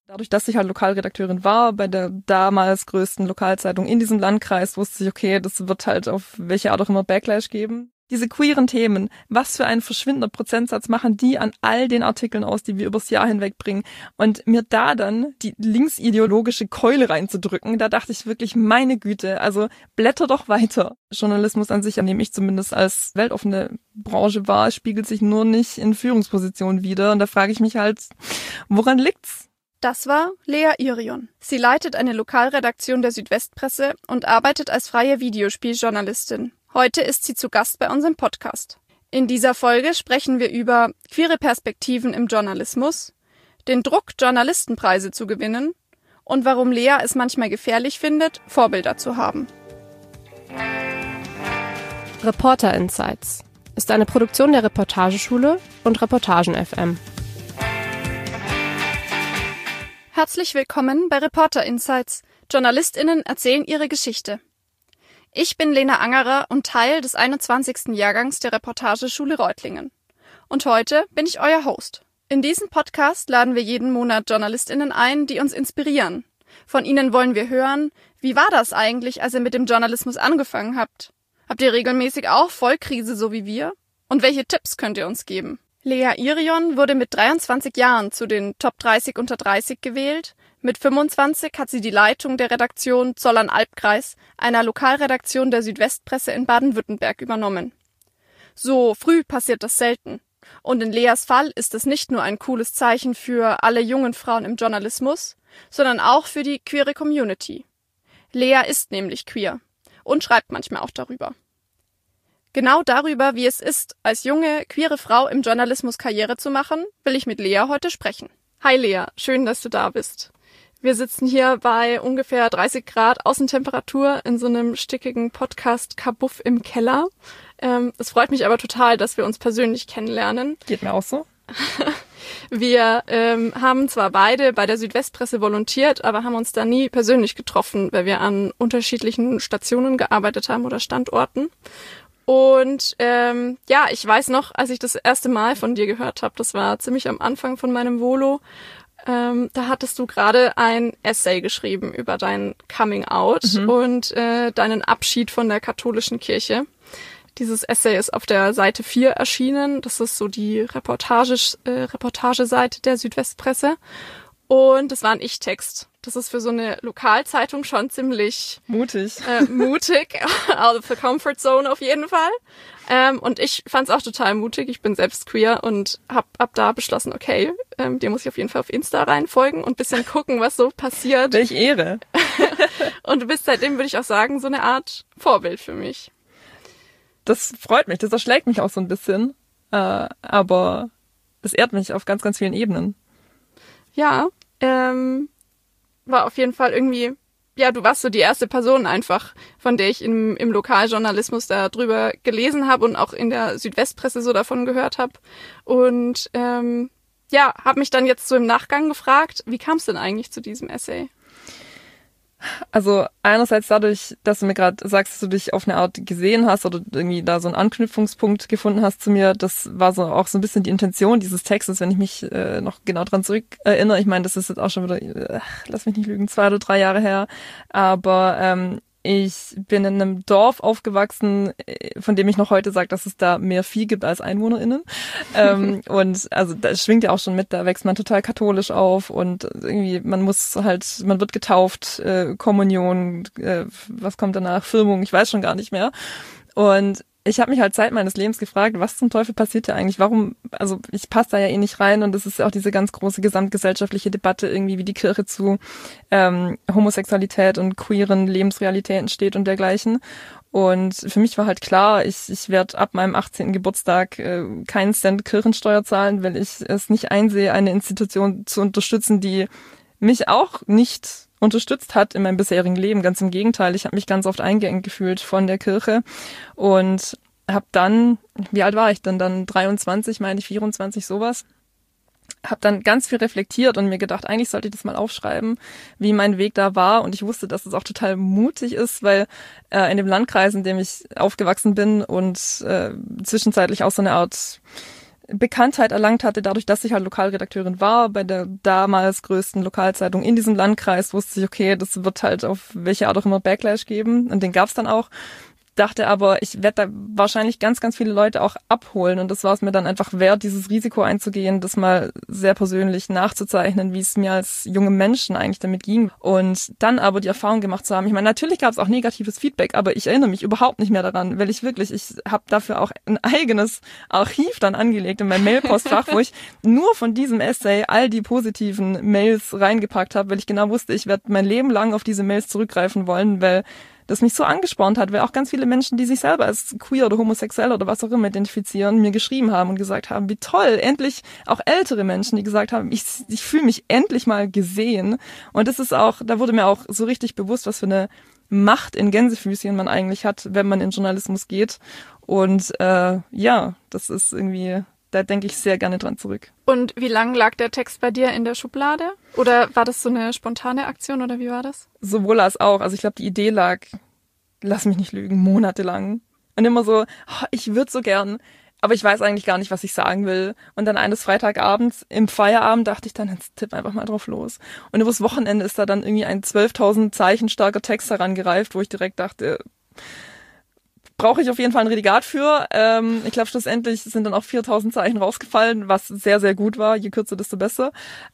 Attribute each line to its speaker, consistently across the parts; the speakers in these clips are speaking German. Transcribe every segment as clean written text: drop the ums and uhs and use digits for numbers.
Speaker 1: Dadurch, dass ich halt Lokalredakteurin war bei der damals größten Lokalzeitung in diesem Landkreis, wusste ich, okay, das wird halt auf welche Art auch immer Backlash geben. Diese queeren Themen, was für ein verschwindender Prozentsatz machen die an all den Artikeln aus, die wir übers Jahr hinweg bringen? Und mir da dann die linksideologische Keule reinzudrücken, da dachte ich wirklich, meine Güte, also blätter doch weiter. Journalismus an sich, an dem ich zumindest als weltoffene Branche war, spiegelt sich nur nicht in Führungspositionen wider. Und da frage ich mich halt, woran liegt's?
Speaker 2: Das war Lea Irion. Sie leitet eine Lokalredaktion der Südwestpresse und arbeitet als freie Videospieljournalistin. Heute ist sie zu Gast bei unserem Podcast. In dieser Folge sprechen wir über queere Perspektiven im Journalismus, den Druck, Journalistenpreise zu gewinnen und warum Lea es manchmal gefährlich findet, Vorbilder zu haben.
Speaker 3: Reporter Insights ist eine Produktion der Reportageschule und Reportagen FM.
Speaker 2: Herzlich willkommen bei Reporter Insights. JournalistInnen erzählen ihre Geschichte. Ich bin Lena Angerer und Teil des 21. Jahrgangs der Reportageschule Reutlingen. Und heute bin ich euer Host. In diesem Podcast laden wir jeden Monat JournalistInnen ein, die uns inspirieren. Von ihnen wollen wir hören, wie war das eigentlich, als ihr mit dem Journalismus angefangen habt? Habt ihr regelmäßig auch Vollkrise, so wie wir? Und welche Tipps könnt ihr uns geben? Lea Irion wurde mit 23 Jahren zu den Top 30 unter 30 gewählt. Mit 25 hat sie die Leitung der Redaktion Zollern-Albkreis, einer Lokalredaktion der Südwestpresse in Baden-Württemberg, übernommen. So früh passiert das selten. Und in Leas Fall ist es nicht nur ein cooles Zeichen für alle jungen Frauen im Journalismus, sondern auch für die queere Community. Lea ist nämlich queer und schreibt manchmal auch darüber. Genau darüber, wie es ist, als junge, queere Frau im Journalismus Karriere zu machen, will ich mit Lea heute sprechen. Hi Lea, schön, dass du da bist. Wir sitzen hier bei ungefähr 30 Grad Außentemperatur in so einem stickigen Podcast-Kabuff im Keller. Es freut mich aber total, dass wir uns persönlich kennenlernen.
Speaker 1: Geht mir auch so.
Speaker 2: Wir haben zwar beide bei der Südwestpresse volontiert, aber haben uns da nie persönlich getroffen, weil wir an unterschiedlichen Stationen gearbeitet haben oder Standorten. Und ich weiß noch, als ich das erste Mal von dir gehört habe, das war ziemlich am Anfang von meinem Volo, da hattest du gerade ein Essay geschrieben über dein Coming Out und deinen Abschied von der katholischen Kirche. Dieses Essay ist auf der Seite 4 erschienen. Das ist so die Reportageseite der Südwestpresse. Und das war ein Ich-Text. Das ist für so eine Lokalzeitung schon ziemlich
Speaker 1: mutig,
Speaker 2: out of the comfort zone auf jeden Fall. Und ich fand es auch total mutig. Ich bin selbst queer und hab ab da beschlossen, okay, dir muss ich auf jeden Fall auf Insta reinfolgen und ein bisschen gucken, was so passiert.
Speaker 1: Welch Ehre.
Speaker 2: Und du bist seitdem, würde ich auch sagen, so eine Art Vorbild für mich.
Speaker 1: Das freut mich, das erschlägt mich auch so ein bisschen. Aber es ehrt mich auf ganz, ganz vielen Ebenen.
Speaker 2: Ja, war auf jeden Fall irgendwie, ja, du warst so die erste Person einfach, von der ich im Lokaljournalismus da drüber gelesen habe und auch in der Südwestpresse so davon gehört habe. Und habe mich dann jetzt so im Nachgang gefragt, wie kam es denn eigentlich zu diesem Essay?
Speaker 1: Also einerseits dadurch, dass du mir gerade sagst, dass du dich auf eine Art gesehen hast oder irgendwie da so einen Anknüpfungspunkt gefunden hast zu mir, das war so auch so ein bisschen die Intention dieses Textes, wenn ich mich noch genau dran zurück erinnere. Ich meine, das ist jetzt auch schon wieder, lass mich nicht lügen, 2 oder 3 Jahre her, aber ich bin in einem Dorf aufgewachsen, von dem ich noch heute sage, dass es da mehr Vieh gibt als EinwohnerInnen. Und also da schwingt ja auch schon mit, da wächst man total katholisch auf und irgendwie man wird getauft, Kommunion, was kommt danach, Firmung, ich weiß schon gar nicht mehr. Und ich habe mich halt Zeit meines Lebens gefragt, was zum Teufel passiert hier eigentlich? Warum, also ich passe da ja eh nicht rein und es ist ja auch diese ganz große gesamtgesellschaftliche Debatte irgendwie, wie die Kirche zu Homosexualität und queeren Lebensrealitäten steht und dergleichen. Und für mich war halt klar, ich werde ab meinem 18. Geburtstag keinen Cent Kirchensteuer zahlen, weil ich es nicht einsehe, eine Institution zu unterstützen, die mich auch nicht unterstützt hat in meinem bisherigen Leben. Ganz im Gegenteil, ich habe mich ganz oft eingeengt gefühlt von der Kirche und habe dann, wie alt war ich denn dann? 23, meine ich, 24, sowas. Habe dann ganz viel reflektiert und mir gedacht, eigentlich sollte ich das mal aufschreiben, wie mein Weg da war. Und ich wusste, dass es auch total mutig ist, weil in dem Landkreis, in dem ich aufgewachsen bin und zwischenzeitlich auch so eine Art Bekanntheit erlangt hatte, dadurch, dass ich halt Lokalredakteurin war bei der damals größten Lokalzeitung in diesem Landkreis, wusste ich, okay, das wird halt auf welche Art auch immer Backlash geben und den gab's dann auch. Dachte aber, ich werde da wahrscheinlich ganz, ganz viele Leute auch abholen und das war es mir dann einfach wert, dieses Risiko einzugehen, das mal sehr persönlich nachzuzeichnen, wie es mir als jungem Menschen eigentlich damit ging und dann aber die Erfahrung gemacht zu haben. Ich meine, natürlich gab es auch negatives Feedback, aber ich erinnere mich überhaupt nicht mehr daran, weil ich habe dafür auch ein eigenes Archiv dann angelegt in meinem Mailpostfach, wo ich nur von diesem Essay all die positiven Mails reingepackt habe, weil ich genau wusste, ich werde mein Leben lang auf diese Mails zurückgreifen wollen, weil das mich so angespornt hat, weil auch ganz viele Menschen, die sich selber als queer oder homosexuell oder was auch immer identifizieren, mir geschrieben haben und gesagt haben, wie toll, endlich auch ältere Menschen, die gesagt haben, ich fühle mich endlich mal gesehen. Und das ist auch, da wurde mir auch so richtig bewusst, was für eine Macht in Gänsefüßchen man eigentlich hat, wenn man in Journalismus geht. Und das ist irgendwie, da denke ich sehr gerne dran zurück.
Speaker 2: Und wie lang lag der Text bei dir in der Schublade? Oder war das so eine spontane Aktion oder wie war das?
Speaker 1: Sowohl als auch. Also ich glaube, die Idee lag, lass mich nicht lügen, monatelang. Und immer so, ich würde so gern, aber ich weiß eigentlich gar nicht, was ich sagen will. Und dann eines Freitagabends im Feierabend dachte ich dann, jetzt tipp einfach mal drauf los. Und übers Wochenende ist da dann irgendwie ein 12.000 Zeichen starker Text herangereift, wo ich direkt dachte, brauche ich auf jeden Fall ein Redigat für. Ich glaube, schlussendlich sind dann auch 4.000 Zeichen rausgefallen, was sehr, sehr gut war. Je kürzer, desto besser.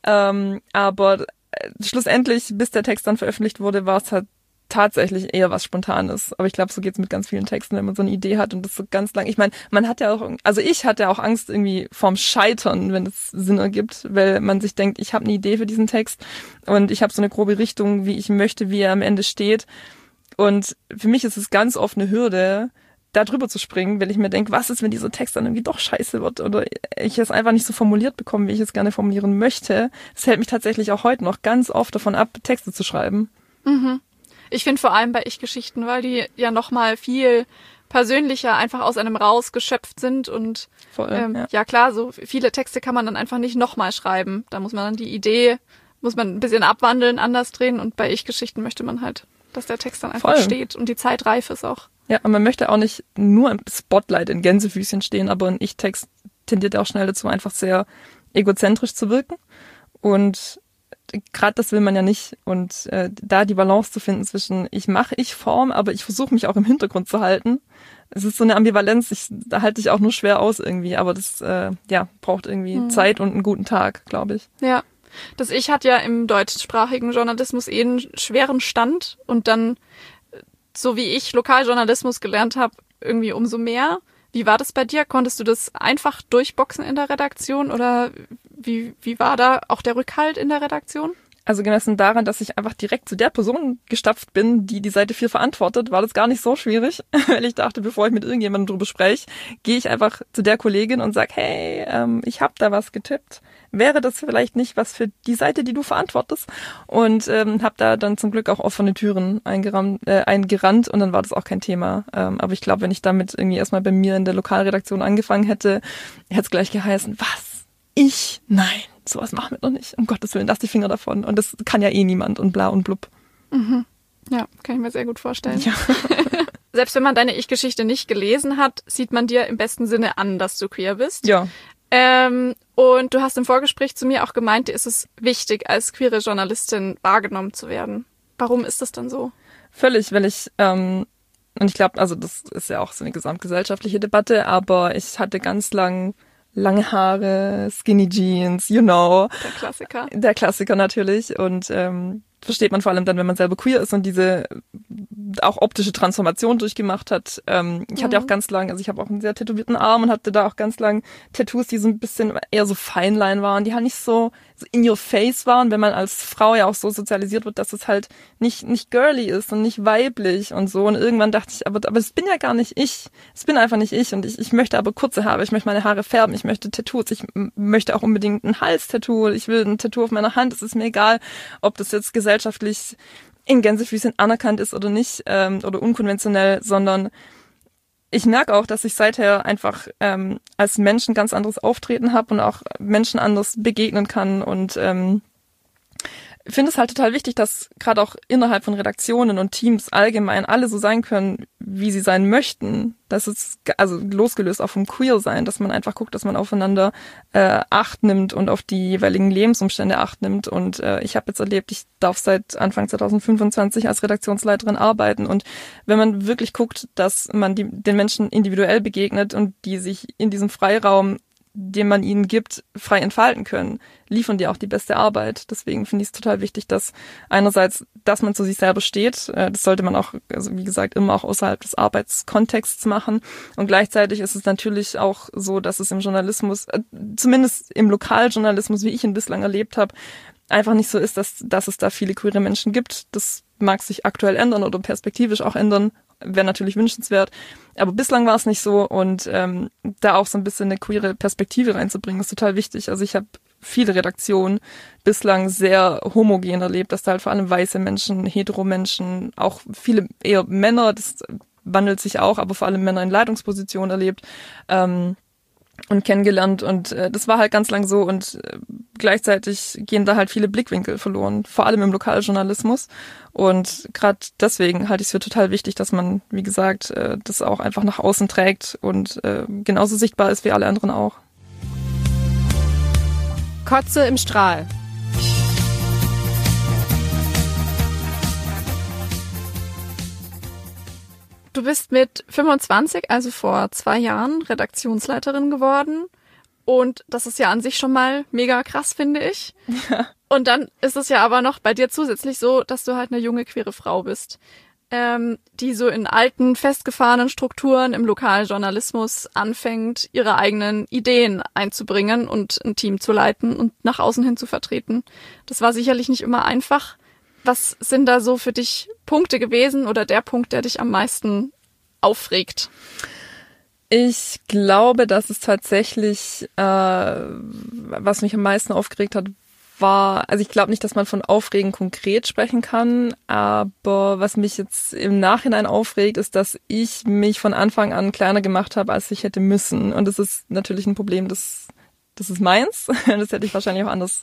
Speaker 1: Aber schlussendlich, bis der Text dann veröffentlicht wurde, war es halt tatsächlich eher was Spontanes. Aber ich glaube, so geht's mit ganz vielen Texten, wenn man so eine Idee hat und das so ganz lang. Ich meine, man hat ja auch, also ich hatte auch Angst irgendwie vorm Scheitern, wenn es Sinn ergibt, weil man sich denkt, ich habe eine Idee für diesen Text und ich habe so eine grobe Richtung, wie ich möchte, wie er am Ende steht. Und für mich ist es ganz oft eine Hürde, da drüber zu springen, weil ich mir denke, was ist, wenn dieser Text dann irgendwie doch scheiße wird oder ich es einfach nicht so formuliert bekomme, wie ich es gerne formulieren möchte. Das hält mich tatsächlich auch heute noch ganz oft davon ab, Texte zu schreiben.
Speaker 2: Mhm. Ich finde vor allem bei Ich-Geschichten, weil die ja nochmal viel persönlicher einfach aus einem rausgeschöpft sind und
Speaker 1: Voll,
Speaker 2: ja klar, so viele Texte kann man dann einfach nicht nochmal schreiben. Da muss man dann die Idee, muss man ein bisschen abwandeln, anders drehen und bei Ich-Geschichten möchte man halt, dass der Text dann einfach steht und die Zeit reif ist auch.
Speaker 1: Ja, und man möchte auch nicht nur im Spotlight in Gänsefüßchen stehen, aber ein Ich-Text tendiert auch schnell dazu, einfach sehr egozentrisch zu wirken. Und gerade das will man ja nicht. Und da die Balance zu finden zwischen Ich-Form, aber ich versuche mich auch im Hintergrund zu halten. Es ist so eine Ambivalenz, da halte ich auch nur schwer aus irgendwie, aber das braucht irgendwie Zeit und einen guten Tag, glaube ich.
Speaker 2: Ja. Das Ich hat ja im deutschsprachigen Journalismus einen schweren Stand und dann, so wie ich Lokaljournalismus gelernt habe, irgendwie umso mehr. Wie war das bei dir? Konntest du das einfach durchboxen in der Redaktion oder wie war da auch der Rückhalt in der Redaktion?
Speaker 1: Also gemessen daran, dass ich einfach direkt zu der Person gestapft bin, die Seite 4 verantwortet, war das gar nicht so schwierig, weil ich dachte, bevor ich mit irgendjemandem drüber spreche, gehe ich einfach zu der Kollegin und sag, hey, ich habe da was getippt. Wäre das vielleicht nicht was für die Seite, die du verantwortest? Und habe da dann zum Glück auch offene Türen eingerannt und dann war das auch kein Thema. Aber ich glaube, wenn ich damit irgendwie erstmal bei mir in der Lokalredaktion angefangen hätte, hätte es gleich geheißen, was? Ich? Nein. Sowas machen wir doch nicht. Um Gottes Willen, lass die Finger davon. Und das kann ja eh niemand und bla und blub.
Speaker 2: Mhm. Ja, kann ich mir sehr gut vorstellen.
Speaker 1: Ja.
Speaker 2: Selbst wenn man deine Ich-Geschichte nicht gelesen hat, sieht man dir im besten Sinne an, dass du queer bist.
Speaker 1: Ja.
Speaker 2: Und du hast im Vorgespräch zu mir auch gemeint, dir ist es wichtig, als queere Journalistin wahrgenommen zu werden. Warum ist das dann so?
Speaker 1: Völlig, weil ich, und ich glaube, also das ist ja auch so eine gesamtgesellschaftliche Debatte, aber ich hatte ganz lange Haare, Skinny Jeans, you know.
Speaker 2: Der Klassiker.
Speaker 1: Der Klassiker natürlich und versteht man vor allem dann, wenn man selber queer ist und diese auch optische Transformation durchgemacht hat. Ich hatte auch ganz lang, also ich habe auch einen sehr tätowierten Arm und hatte da auch ganz lang Tattoos, die so ein bisschen eher so Feinline waren, die halt nicht so in your face waren, wenn man als Frau ja auch so sozialisiert wird, dass es halt nicht girly ist und nicht weiblich und so. Und irgendwann dachte ich, aber das bin ja gar nicht ich. Es bin einfach nicht ich und ich möchte aber kurze Haare, ich möchte meine Haare färben, ich möchte Tattoos, ich möchte auch unbedingt ein Halstattoo, ich will ein Tattoo auf meiner Hand, es ist mir egal, ob das jetzt gesellschaftlich in Gänsefüßchen anerkannt ist oder nicht oder unkonventionell, sondern ich merke auch, dass ich seither einfach als Mensch ein ganz anderes Auftreten habe und auch Menschen anders begegnen kann und finde es halt total wichtig, dass gerade auch innerhalb von Redaktionen und Teams allgemein alle so sein können, wie sie sein möchten. Das ist also losgelöst auch vom Queer-Sein, dass man einfach guckt, dass man aufeinander Acht nimmt und auf die jeweiligen Lebensumstände Acht nimmt. Und ich habe jetzt erlebt, ich darf seit Anfang 2025 als Redaktionsleiterin arbeiten. Und wenn man wirklich guckt, dass man den Menschen individuell begegnet und die sich in diesem Freiraum, den man ihnen gibt, frei entfalten können, liefern die auch die beste Arbeit. Deswegen finde ich es total wichtig, dass einerseits, dass man zu sich selber steht, das sollte man auch, also wie gesagt, immer auch außerhalb des Arbeitskontexts machen. Und gleichzeitig ist es natürlich auch so, dass es im Journalismus, zumindest im Lokaljournalismus, wie ich ihn bislang erlebt habe, einfach nicht so ist, dass es da viele queere Menschen gibt. Das mag sich aktuell ändern oder perspektivisch auch ändern. Wäre natürlich wünschenswert. Aber bislang war es nicht so und da auch so ein bisschen eine queere Perspektive reinzubringen, ist total wichtig. Also ich habe viele Redaktionen bislang sehr homogen erlebt, dass da halt vor allem weiße Menschen, Hetero-Menschen, auch viele eher Männer, das wandelt sich auch, aber vor allem Männer in Leitungspositionen erlebt und kennengelernt und das war halt ganz lang so und gleichzeitig gehen da halt viele Blickwinkel verloren, vor allem im Lokaljournalismus und gerade deswegen halte ich es für total wichtig, dass man, wie gesagt, das auch einfach nach außen trägt und genauso sichtbar ist wie alle anderen auch.
Speaker 3: Kotze im Strahl.
Speaker 2: Du bist mit 25, also vor 2 Jahren, Redaktionsleiterin geworden. Und das ist ja an sich schon mal mega krass, finde ich.
Speaker 1: Ja.
Speaker 2: Und dann ist es ja aber noch bei dir zusätzlich so, dass du halt eine junge, queere Frau bist, die so in alten, festgefahrenen Strukturen im Lokaljournalismus anfängt, ihre eigenen Ideen einzubringen und ein Team zu leiten und nach außen hin zu vertreten. Das war sicherlich nicht immer einfach. Was sind da so für dich Punkte gewesen oder der Punkt, der dich am meisten aufregt?
Speaker 1: Ich glaube, dass es tatsächlich, was mich am meisten aufgeregt hat, war, also ich glaube nicht, dass man von Aufregen konkret sprechen kann, aber was mich jetzt im Nachhinein aufregt, ist, dass ich mich von Anfang an kleiner gemacht habe, als ich hätte müssen. Und das ist natürlich ein Problem, das ist meins. Das hätte ich wahrscheinlich auch anders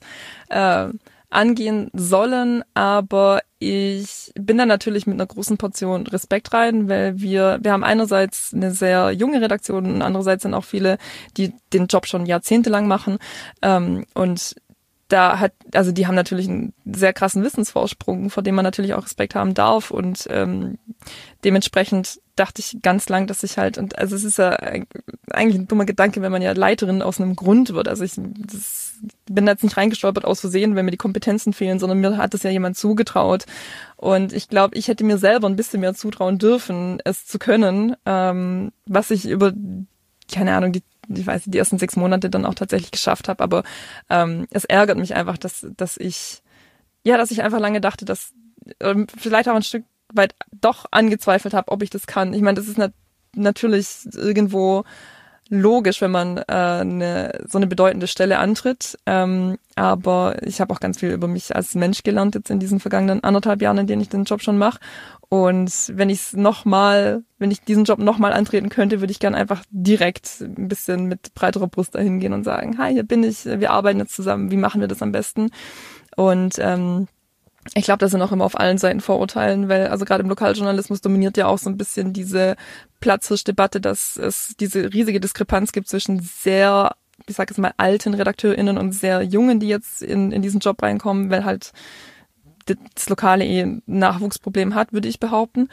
Speaker 1: angehen sollen, aber ich bin da natürlich mit einer großen Portion Respekt rein, weil wir haben einerseits eine sehr junge Redaktion und andererseits sind auch viele, die den Job schon jahrzehntelang machen und die haben natürlich einen sehr krassen Wissensvorsprung, vor dem man natürlich auch Respekt haben darf und dementsprechend dachte ich ganz lang, dass ich halt, und also es ist ja eigentlich ein dummer Gedanke, wenn man ja Leiterin aus einem Grund wird. Also ich bin da jetzt nicht reingestolpert aus Versehen, wenn mir die Kompetenzen fehlen, sondern mir hat es ja jemand zugetraut. Und ich glaube, ich hätte mir selber ein bisschen mehr zutrauen dürfen, es zu können, was ich über, keine Ahnung, die ersten 6 Monate dann auch tatsächlich geschafft habe. Aber es ärgert mich einfach, dass ich einfach lange dachte, dass vielleicht auch ein Stück weit doch angezweifelt habe, ob ich das kann. Ich meine, das ist natürlich irgendwo logisch, wenn man so eine bedeutende Stelle antritt. Aber ich habe auch ganz viel über mich als Mensch gelernt jetzt in diesen vergangenen 1,5 Jahren, in denen ich den Job schon mache. Und wenn ich diesen Job nochmal antreten könnte, würde ich gern einfach direkt ein bisschen mit breiterer Brust dahin gehen und sagen, hi, hier bin ich, wir arbeiten jetzt zusammen, wie machen wir das am besten? Und ich glaube, da sind auch immer auf allen Seiten Vorurteilen, weil also gerade im Lokaljournalismus dominiert ja auch so ein bisschen diese Platzhirschdebatte, dass es diese riesige Diskrepanz gibt zwischen sehr, ich sage jetzt mal, alten RedakteurInnen und sehr jungen, die jetzt in diesen Job reinkommen, weil halt das Lokale ein Nachwuchsproblem hat, würde ich behaupten.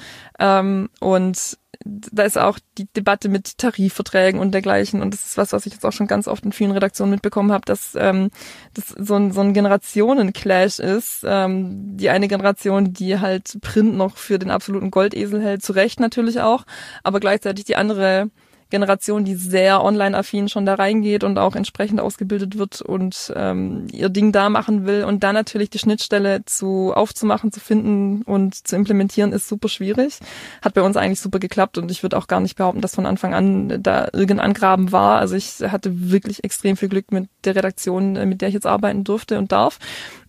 Speaker 1: Und da ist auch die Debatte mit Tarifverträgen und dergleichen. Und das ist was ich jetzt auch schon ganz oft in vielen Redaktionen mitbekommen habe, dass das so ein Generationen-Clash ist. Die eine Generation, die halt Print noch für den absoluten Goldesel hält, zu Recht natürlich auch, aber gleichzeitig die andere Generation, die sehr online-affin schon da reingeht und auch entsprechend ausgebildet wird und ihr Ding da machen will. Und da natürlich die Schnittstelle aufzumachen, zu finden und zu implementieren, ist super schwierig. Hat bei uns eigentlich super geklappt und ich würde auch gar nicht behaupten, dass von Anfang an da irgendein Angraben war. Also ich hatte wirklich extrem viel Glück mit der Redaktion, mit der ich jetzt arbeiten durfte und darf.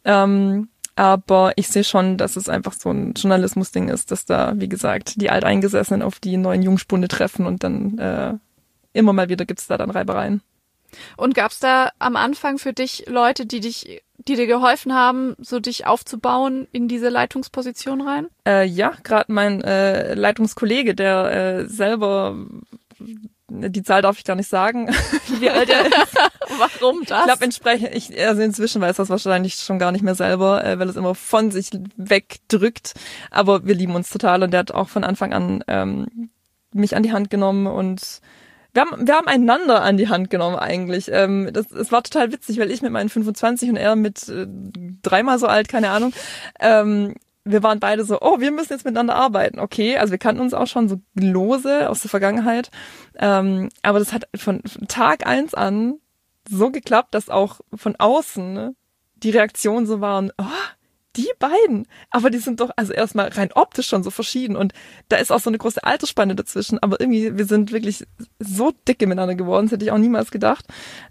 Speaker 1: Aber ich sehe schon, dass es einfach so ein Journalismus-Ding ist, dass da, wie gesagt, die Alteingesessenen auf die neuen Jungspunde treffen und dann immer mal wieder gibt's da dann Reibereien.
Speaker 2: Und gab's da am Anfang für dich Leute, die dir geholfen haben, so dich aufzubauen in diese Leitungsposition rein?
Speaker 1: Ja, gerade mein Leitungskollege, der selber, die Zahl darf ich gar nicht sagen, wie alt er ist.
Speaker 2: Warum das?
Speaker 1: Ich glaube entsprechend, also inzwischen weiß das wahrscheinlich schon gar nicht mehr selber, weil es immer von sich wegdrückt. Aber wir lieben uns total und der hat auch von Anfang an mich an die Hand genommen und wir haben einander an die Hand genommen eigentlich. Es war total witzig, weil ich mit meinen 25 und er mit 3-mal so alt, keine Ahnung. Wir waren beide so, wir müssen jetzt miteinander arbeiten. Okay, also wir kannten uns auch schon so lose aus der Vergangenheit. Aber das hat von Tag 1 an so geklappt, dass auch von außen, ne, die Reaktionen so waren, die beiden, aber die sind doch also erstmal rein optisch schon so verschieden und da ist auch so eine große Altersspanne dazwischen, aber irgendwie, wir sind wirklich so dicke miteinander geworden, das hätte ich auch niemals gedacht.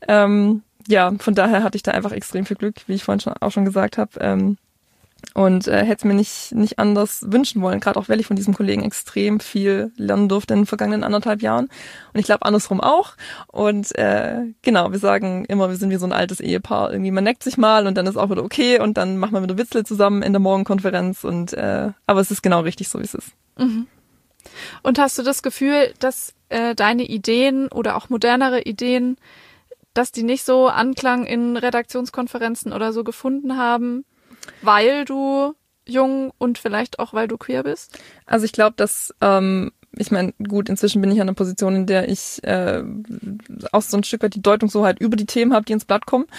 Speaker 1: Ja, von daher hatte ich da einfach extrem viel Glück, wie ich vorhin auch schon gesagt habe. Und hätte es mir nicht anders wünschen wollen, gerade auch weil ich von diesem Kollegen extrem viel lernen durfte in den vergangenen 1,5 Jahren. Und ich glaube andersrum auch. Und genau, wir sagen immer, wir sind wie so ein altes Ehepaar. Irgendwie man neckt sich mal und dann ist auch wieder okay und dann macht man wieder Witzle zusammen in der Morgenkonferenz. Und aber es ist genau richtig so, wie es ist.
Speaker 2: Mhm. Und hast du das Gefühl, dass deine Ideen oder auch modernere Ideen, dass die nicht so Anklang in Redaktionskonferenzen oder so gefunden haben, weil du jung und vielleicht auch, weil du queer bist?
Speaker 1: Also ich glaube, dass, ich meine, gut, inzwischen bin ich an einer Position, in der ich auch so ein Stück weit die Deutungshoheit über die Themen habe, die ins Blatt kommen.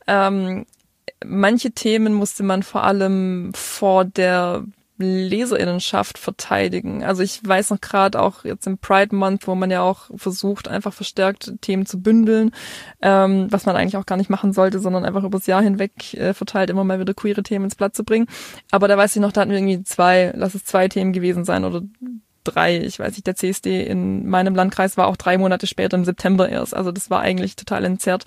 Speaker 1: Manche Themen musste man vor allem vor der Leserinnenschaft verteidigen. Also ich weiß noch gerade auch jetzt im Pride Month, wo man ja auch versucht, einfach verstärkt Themen zu bündeln, was man eigentlich auch gar nicht machen sollte, sondern einfach übers Jahr hinweg verteilt immer mal wieder queere Themen ins Blatt zu bringen. Aber da weiß ich noch, da hatten wir irgendwie 2 Themen gewesen sein oder 3. Ich weiß nicht, der CSD in meinem Landkreis war auch 3 Monate später im September erst. Also das war eigentlich total entzerrt.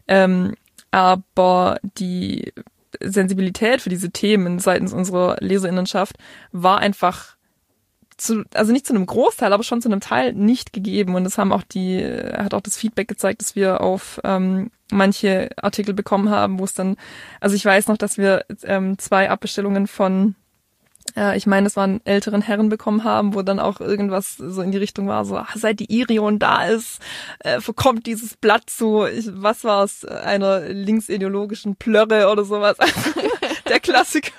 Speaker 1: Aber die Sensibilität für diese Themen seitens unserer Leserinnenschaft war einfach also nicht zu einem Großteil, aber schon zu einem Teil nicht gegeben. Und das hat auch das Feedback gezeigt, dass wir auf manche Artikel bekommen haben, wo es dann, also ich weiß noch, dass wir 2 Abbestellungen von ich meine, es waren älteren Herren bekommen haben, wo dann auch irgendwas so in die Richtung war, so, seit die Irion da ist, verkommt dieses Blatt zu, was war es, einer linksideologischen Plörre oder sowas, der Klassiker.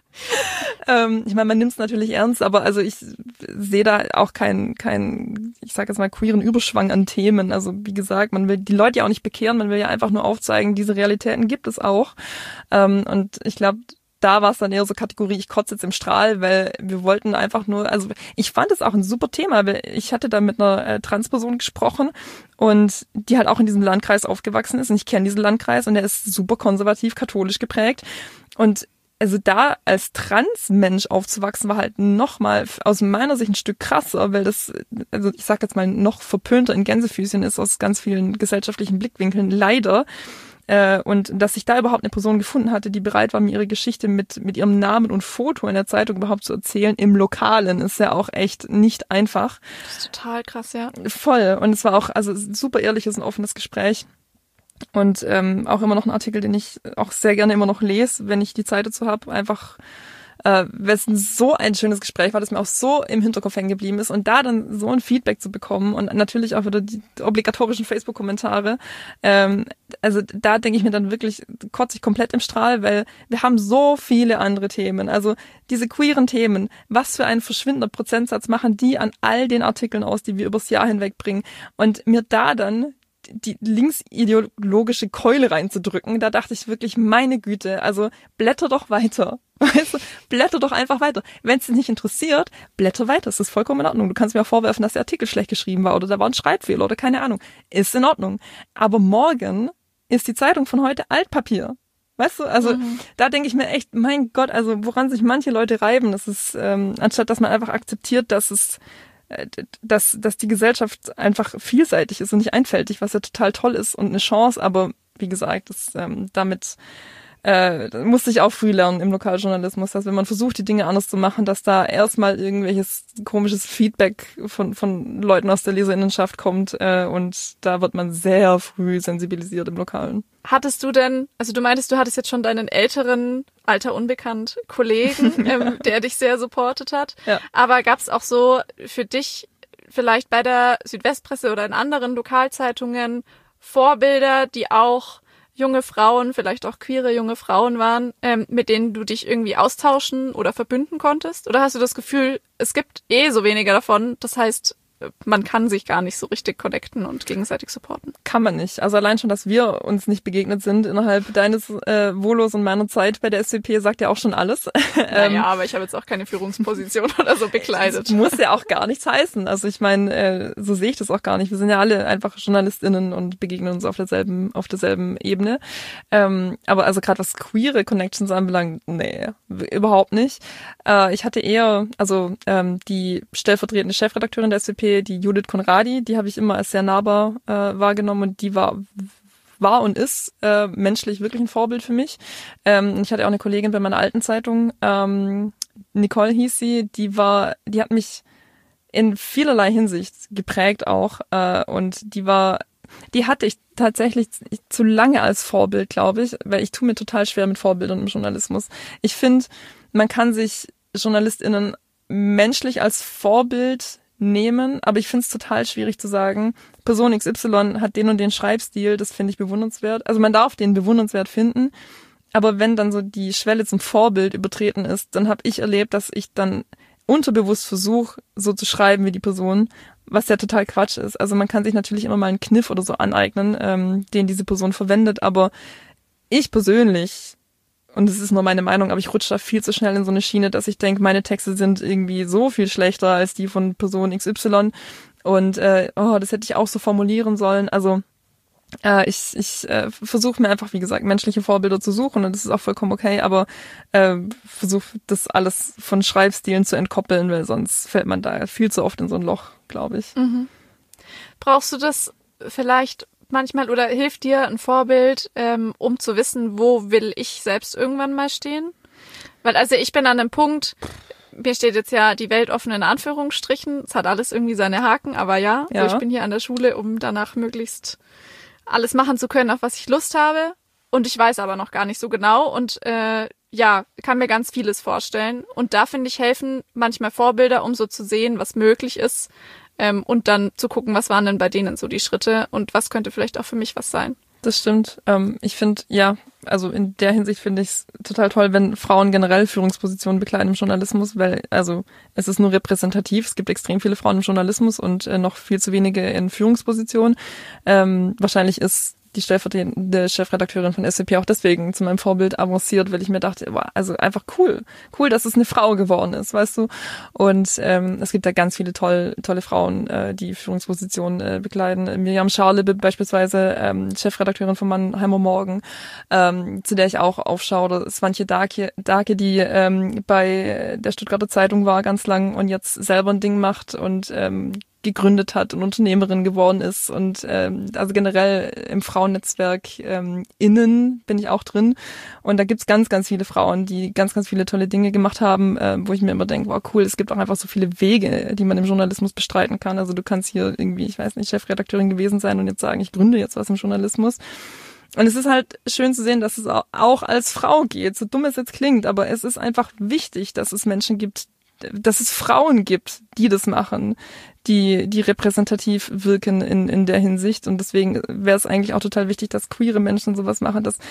Speaker 1: Ich meine, man nimmt es natürlich ernst, aber also ich sehe da auch keinen, ich sag jetzt mal, queeren Überschwang an Themen. Also wie gesagt, man will die Leute ja auch nicht bekehren, man will ja einfach nur aufzeigen, diese Realitäten gibt es auch. Und ich glaube, da war es dann eher so Kategorie, ich kotze jetzt im Strahl, weil wir wollten einfach nur, also ich fand es auch ein super Thema, weil ich hatte da mit einer Transperson gesprochen und die halt auch in diesem Landkreis aufgewachsen ist und ich kenne diesen Landkreis und der ist super konservativ, katholisch geprägt und also da als Transmensch aufzuwachsen war halt nochmal aus meiner Sicht ein Stück krasser, weil das, also ich sag jetzt mal, noch verpönter in Gänsefüßchen ist aus ganz vielen gesellschaftlichen Blickwinkeln, leider. Und dass ich da überhaupt eine Person gefunden hatte, die bereit war, mir ihre Geschichte mit ihrem Namen und Foto in der Zeitung überhaupt zu erzählen, im Lokalen, ist ja auch echt nicht einfach.
Speaker 2: Das ist total krass, ja.
Speaker 1: Voll. Und es war auch, also super ehrliches und offenes Gespräch. Und auch immer noch ein Artikel, den ich auch sehr gerne immer noch lese, wenn ich die Zeit dazu habe, einfach weil es so ein schönes Gespräch war, das mir auch so im Hinterkopf hängen geblieben ist und da dann so ein Feedback zu bekommen und natürlich auch wieder die obligatorischen Facebook-Kommentare, also da denke ich mir dann wirklich, kotze ich komplett im Strahl, weil wir haben so viele andere Themen, also diese queeren Themen, was für einen verschwindender Prozentsatz machen die an all den Artikeln aus, die wir übers Jahr hinweg bringen und mir da dann die linksideologische Keule reinzudrücken, da dachte ich wirklich, meine Güte, also blätter doch weiter. Weißt du, blätter doch einfach weiter. Wenn es dich nicht interessiert, blätter weiter. Es ist vollkommen in Ordnung. Du kannst mir auch vorwerfen, dass der Artikel schlecht geschrieben war oder da war ein Schreibfehler oder keine Ahnung. Ist in Ordnung. Aber morgen ist die Zeitung von heute Altpapier. Weißt du, also da denke ich mir echt, mein Gott, also woran sich manche Leute reiben, das ist, anstatt dass man einfach akzeptiert, dass die Gesellschaft einfach vielseitig ist und nicht einfältig, was ja total toll ist und eine Chance, aber wie gesagt, damit musste ich auch früh lernen im Lokaljournalismus, dass wenn man versucht, die Dinge anders zu machen, dass da erstmal irgendwelches komisches Feedback von Leuten aus der Leserinnenschaft kommt und da wird man sehr früh sensibilisiert im Lokalen.
Speaker 2: Hattest du denn, also du meintest, du hattest jetzt schon deinen älteren, alter unbekannt Kollegen, der dich sehr supportet hat,
Speaker 1: ja.
Speaker 2: Aber gab es auch so für dich vielleicht bei der Südwestpresse oder in anderen Lokalzeitungen Vorbilder, die auch junge Frauen, vielleicht auch queere junge Frauen waren, mit denen du dich irgendwie austauschen oder verbünden konntest? Oder hast du das Gefühl, es gibt so wenige davon, das heißt, man kann sich gar nicht so richtig connecten und gegenseitig supporten?
Speaker 1: Kann man nicht. Also allein schon, dass wir uns nicht begegnet sind innerhalb deines Volos und meiner Zeit bei der SWP, sagt ja auch schon alles.
Speaker 2: Naja, aber ich habe jetzt auch keine Führungsposition oder so bekleidet.
Speaker 1: Das muss ja auch gar nichts heißen. Also ich meine, so sehe ich das auch gar nicht. Wir sind ja alle einfach JournalistInnen und begegnen uns auf derselben Ebene. Aber also gerade was queere Connections anbelangt, nee, überhaupt nicht. Ich hatte eher, die stellvertretende Chefredakteurin der SWP, die Judith Konradi, die habe ich immer als sehr nahbar wahrgenommen und die war und ist menschlich wirklich ein Vorbild für mich. Ich hatte auch eine Kollegin bei meiner alten Zeitung, Nicole hieß sie, die hat mich in vielerlei Hinsicht geprägt auch und die hatte ich tatsächlich zu lange als Vorbild, glaube ich, weil ich tue mir total schwer mit Vorbildern im Journalismus. Ich finde, man kann sich JournalistInnen menschlich als Vorbild nehmen, aber ich finde es total schwierig zu sagen, Person XY hat den und den Schreibstil, das finde ich bewundernswert. Also man darf den bewundernswert finden, aber wenn dann so die Schwelle zum Vorbild übertreten ist, dann habe ich erlebt, dass ich dann unterbewusst versuche, so zu schreiben wie die Person, was ja total Quatsch ist. Also man kann sich natürlich immer mal einen Kniff oder so aneignen, den diese Person verwendet, aber ich persönlich, und das ist nur meine Meinung, aber ich rutsche da viel zu schnell in so eine Schiene, dass ich denke, meine Texte sind irgendwie so viel schlechter als die von Person XY und das hätte ich auch so formulieren sollen. Also ich versuche mir einfach, wie gesagt, menschliche Vorbilder zu suchen und das ist auch vollkommen okay, aber versuche das alles von Schreibstilen zu entkoppeln, weil sonst fällt man da viel zu oft in so ein Loch, glaube ich.
Speaker 2: Mhm. Brauchst du das vielleicht manchmal oder hilft dir ein Vorbild, um zu wissen, wo will ich selbst irgendwann mal stehen? Weil also ich bin an einem Punkt, mir steht jetzt ja die Welt offen in Anführungsstrichen, es hat alles irgendwie seine Haken, aber ja. So ich bin hier an der Schule, um danach möglichst alles machen zu können, auf was ich Lust habe und ich weiß aber noch gar nicht so genau und kann mir ganz vieles vorstellen und da finde ich helfen manchmal Vorbilder, um so zu sehen, was möglich ist, und dann zu gucken, was waren denn bei denen so die Schritte und was könnte vielleicht auch für mich was sein.
Speaker 1: Das stimmt. Ich finde, also in der Hinsicht finde ich es total toll, wenn Frauen generell Führungspositionen bekleiden im Journalismus, weil also es ist nur repräsentativ. Es gibt extrem viele Frauen im Journalismus und noch viel zu wenige in Führungspositionen. Wahrscheinlich ist die stellvertretende Chefredakteurin von SWP auch deswegen zu meinem Vorbild avanciert, weil ich mir dachte, wow, also einfach cool, dass es eine Frau geworden ist, weißt du. Und es gibt da ganz viele tolle Frauen, die Führungspositionen bekleiden. Miriam Scharlippe beispielsweise, Chefredakteurin von Mannheimer Morgen, zu der ich auch aufschaue. Oder Swantje Dake, die bei der Stuttgarter Zeitung war ganz lang und jetzt selber ein Ding macht und gegründet hat und Unternehmerin geworden ist und also generell im Frauennetzwerk innen bin ich auch drin und da gibt's ganz, ganz viele Frauen, die ganz, ganz viele tolle Dinge gemacht haben, wo ich mir immer denke, wow, cool, es gibt auch einfach so viele Wege, die man im Journalismus bestreiten kann. Also du kannst hier irgendwie, ich weiß nicht, Chefredakteurin gewesen sein und jetzt sagen, ich gründe jetzt was im Journalismus. Und es ist halt schön zu sehen, dass es auch als Frau geht, so dumm es jetzt klingt, aber es ist einfach wichtig, dass es Menschen gibt, dass es Frauen gibt, die das machen, die repräsentativ wirken in der Hinsicht. Und deswegen wäre es eigentlich auch total wichtig, dass queere Menschen sowas machen, dass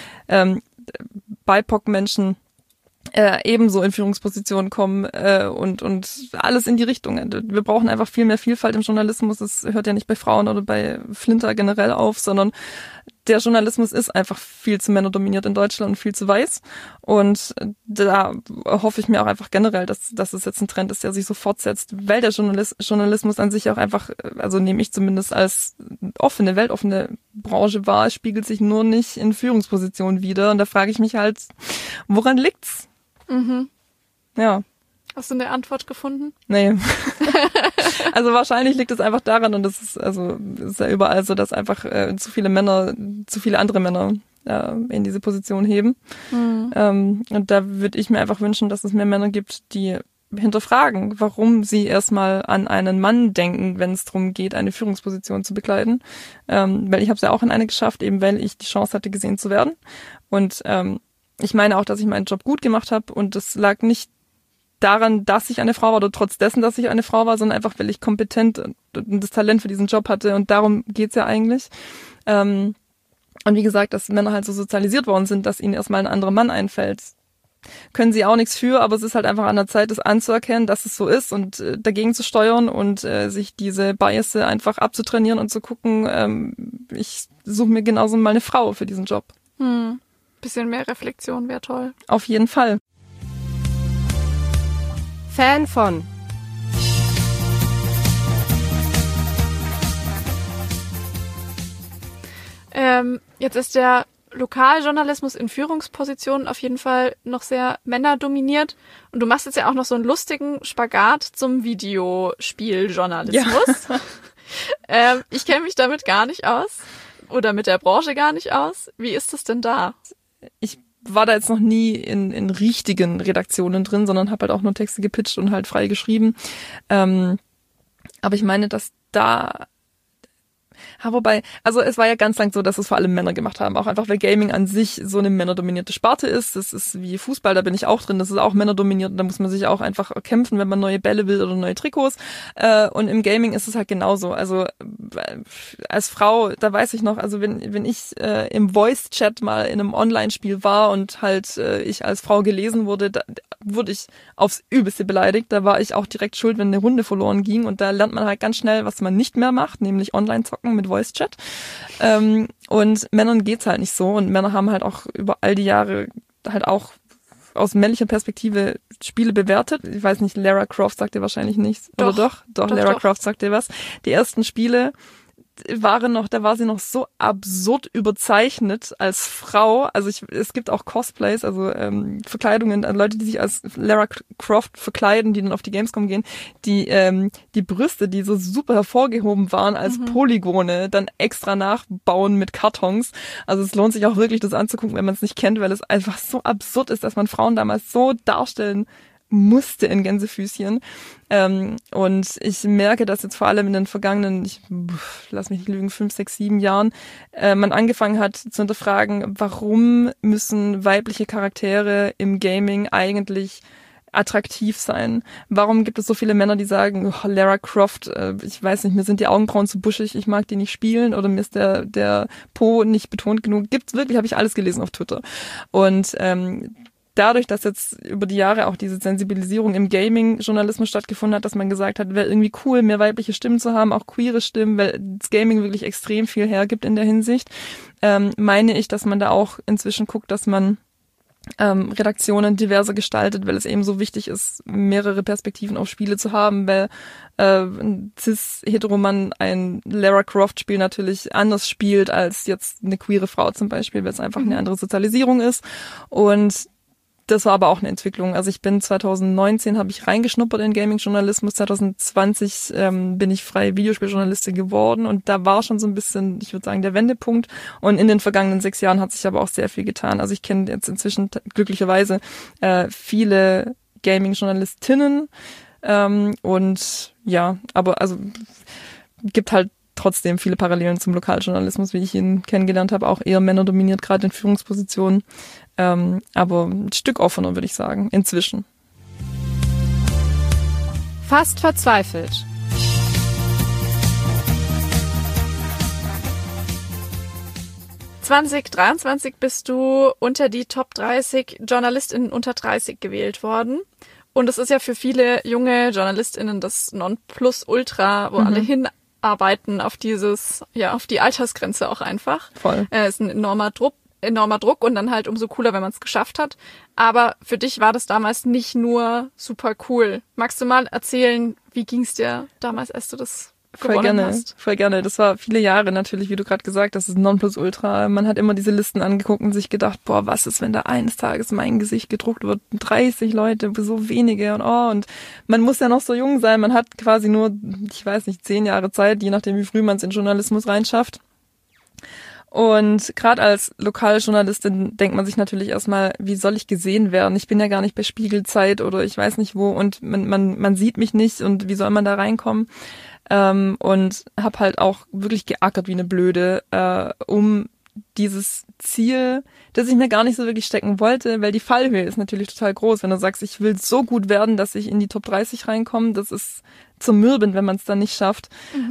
Speaker 1: BIPOC-Menschen ebenso in Führungspositionen kommen und alles in die Richtung. Wir brauchen einfach viel mehr Vielfalt im Journalismus. Es hört ja nicht bei Frauen oder bei Flinter generell auf, sondern der Journalismus ist einfach viel zu männerdominiert in Deutschland und viel zu weiß. Und da hoffe ich mir auch einfach generell, dass es jetzt ein Trend ist, der sich so fortsetzt, weil der Journalismus an sich auch einfach, also nehme ich zumindest als weltoffene Branche wahr, spiegelt sich nur nicht in Führungspositionen wider. Und da frage ich mich halt, woran liegt's?
Speaker 2: Mhm.
Speaker 1: Ja.
Speaker 2: Hast du eine Antwort gefunden?
Speaker 1: Nee. Also wahrscheinlich liegt es einfach daran, und das ist ja überall so, dass einfach zu viele andere Männer in diese Position heben. Und da würde ich mir einfach wünschen, dass es mehr Männer gibt, die hinterfragen, warum sie erstmal an einen Mann denken, wenn es darum geht, eine Führungsposition zu bekleiden. Weil ich habe es ja auch in eine geschafft, eben weil ich die Chance hatte, gesehen zu werden. Und ich meine auch, dass ich meinen Job gut gemacht habe und das lag nicht daran, dass ich eine Frau war oder trotz dessen, dass ich eine Frau war, sondern einfach, weil ich kompetent und das Talent für diesen Job hatte und darum geht's ja eigentlich. Und wie gesagt, dass Männer halt so sozialisiert worden sind, dass ihnen erstmal ein anderer Mann einfällt. Können sie auch nichts für, aber es ist halt einfach an der Zeit, das anzuerkennen, dass es so ist und dagegen zu steuern und sich diese Biases einfach abzutrainieren und zu gucken, ich suche mir genauso mal eine Frau für diesen Job.
Speaker 2: Bisschen mehr Reflexion wäre toll.
Speaker 1: Auf jeden Fall.
Speaker 3: Fan von.
Speaker 2: Jetzt ist der Lokaljournalismus in Führungspositionen auf jeden Fall noch sehr männerdominiert. Und du machst jetzt ja auch noch so einen lustigen Spagat zum Videospieljournalismus. Ja. Ich kenne mich damit gar nicht aus oder mit der Branche gar nicht aus. Wie ist es denn da?
Speaker 1: Ich war da jetzt noch nie in richtigen Redaktionen drin, sondern habe halt auch nur Texte gepitcht und halt frei geschrieben. Aber ich meine, dass da... wobei, also es war ja ganz lang so, dass es vor allem Männer gemacht haben. Auch einfach, weil Gaming an sich so eine männerdominierte Sparte ist. Das ist wie Fußball, da bin ich auch drin. Das ist auch männerdominiert und da muss man sich auch einfach kämpfen, wenn man neue Bälle will oder neue Trikots. Und im Gaming ist es halt genauso. Also als Frau, da weiß ich noch, also wenn ich im Voice-Chat mal in einem Online-Spiel war und halt ich als Frau gelesen wurde, da wurde ich aufs Übelste beleidigt. Da war ich auch direkt schuld, wenn eine Runde verloren ging. Und da lernt man halt ganz schnell, was man nicht mehr macht, nämlich Online-Zocken mit Voice-Chat. Und Männern geht's halt nicht so. Und Männer haben halt auch über all die Jahre halt auch aus männlicher Perspektive Spiele bewertet. Ich weiß nicht, Lara Croft sagt dir wahrscheinlich nichts. Oder doch? Doch, Lara Croft sagt dir was. Die ersten Spiele da war sie noch so absurd überzeichnet als Frau. Also es gibt auch Cosplays, also Verkleidungen an Leute, die sich als Lara Croft verkleiden, die dann auf die Gamescom gehen, die Brüste, die so super hervorgehoben waren als Polygone, dann extra nachbauen mit Kartons. Also es lohnt sich auch wirklich, das anzugucken, wenn man es nicht kennt, weil es einfach so absurd ist, dass man Frauen damals so darstellen musste in Gänsefüßchen. Und ich merke, dass jetzt vor allem in den vergangenen, lass mich nicht lügen, 5, 6, 7 Jahren, man angefangen hat zu hinterfragen, warum müssen weibliche Charaktere im Gaming eigentlich attraktiv sein? Warum gibt es so viele Männer, die sagen, oh, Lara Croft, ich weiß nicht, mir sind die Augenbrauen zu buschig, ich mag die nicht spielen oder mir ist der Po nicht betont genug. Gibt's wirklich, habe ich alles gelesen auf Twitter. Und dadurch, dass jetzt über die Jahre auch diese Sensibilisierung im Gaming-Journalismus stattgefunden hat, dass man gesagt hat, wäre irgendwie cool, mehr weibliche Stimmen zu haben, auch queere Stimmen, weil das Gaming wirklich extrem viel hergibt in der Hinsicht, meine ich, dass man da auch inzwischen guckt, dass man Redaktionen diverser gestaltet, weil es eben so wichtig ist, mehrere Perspektiven auf Spiele zu haben, weil ein Cis-Heteromann ein Lara Croft-Spiel natürlich anders spielt als jetzt eine queere Frau zum Beispiel, weil es einfach eine andere Sozialisierung ist. Und das war aber auch eine Entwicklung. Also ich bin 2019, habe ich reingeschnuppert in Gaming-Journalismus, 2020 bin ich freie Videospieljournalistin geworden und da war schon so ein bisschen, ich würde sagen, der Wendepunkt. Und in den vergangenen 6 Jahren hat sich aber auch sehr viel getan. Also ich kenne jetzt inzwischen glücklicherweise viele Gaming-Journalistinnen und ja, aber also gibt halt trotzdem viele Parallelen zum Lokaljournalismus, wie ich ihn kennengelernt habe, auch eher männerdominiert, gerade in Führungspositionen. Aber ein Stück offener, würde ich sagen, inzwischen.
Speaker 3: Fast verzweifelt.
Speaker 2: (2023) bist du unter die Top 30 JournalistInnen unter 30 gewählt worden. Und es ist ja für viele junge JournalistInnen das Nonplusultra, wo alle hinarbeiten auf auf die Altersgrenze auch einfach.
Speaker 1: Voll.
Speaker 2: Ist ein enormer Druck und dann halt umso cooler, wenn man es geschafft hat. Aber für dich war das damals nicht nur super cool. Magst du mal erzählen, wie ging's dir damals, als du das gewonnen hast?
Speaker 1: Voll gerne. Das war viele Jahre natürlich, wie du gerade gesagt hast, das ist Nonplusultra. Man hat immer diese Listen angeguckt und sich gedacht, boah, was ist, wenn da eines Tages mein Gesicht gedruckt wird? 30 Leute, so wenige und man muss ja noch so jung sein. Man hat quasi nur, ich weiß nicht, 10 Jahre Zeit, je nachdem, wie früh man es in Journalismus reinschafft. Und gerade als Lokaljournalistin denkt man sich natürlich erstmal, wie soll ich gesehen werden? Ich bin ja gar nicht bei Spiegelzeit oder ich weiß nicht wo und man sieht mich nicht und wie soll man da reinkommen? Und habe halt auch wirklich geackert wie eine Blöde, um dieses Ziel, das ich mir gar nicht so wirklich stecken wollte, weil die Fallhöhe ist natürlich total groß. Wenn du sagst, ich will so gut werden, dass ich in die Top 30 reinkomme, das ist zum Mürben, wenn man es dann nicht schafft.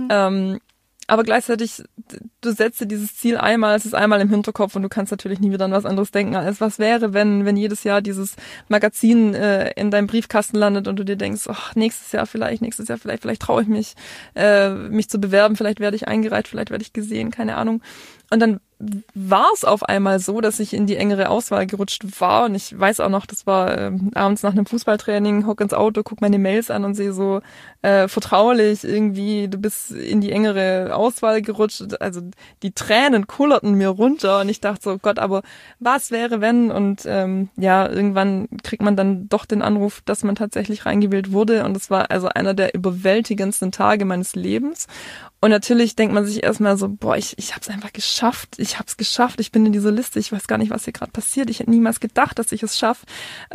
Speaker 1: Aber gleichzeitig, du setzt dir dieses Ziel einmal, es ist einmal im Hinterkopf und du kannst natürlich nie wieder an was anderes denken, als was wäre, wenn jedes Jahr dieses Magazin in deinem Briefkasten landet und du dir denkst, ach, nächstes Jahr vielleicht, traue ich mich, mich zu bewerben, vielleicht werde ich eingereiht, vielleicht werde ich gesehen, keine Ahnung. Und dann war es auf einmal so, dass ich in die engere Auswahl gerutscht war und ich weiß auch noch, das war abends nach einem Fußballtraining, hock ins Auto, guck meine Mails an und sehe so vertraulich irgendwie, du bist in die engere Auswahl gerutscht, also die Tränen kullerten mir runter und ich dachte so, Gott, aber was wäre wenn? Und irgendwann kriegt man dann doch den Anruf, dass man tatsächlich reingewählt wurde und es war also einer der überwältigendsten Tage meines Lebens. Und natürlich denkt man sich erstmal so, boah, ich hab's einfach geschafft, ich bin in dieser Liste, ich weiß gar nicht, was hier gerade passiert, ich hätte niemals gedacht, dass ich es schaffe.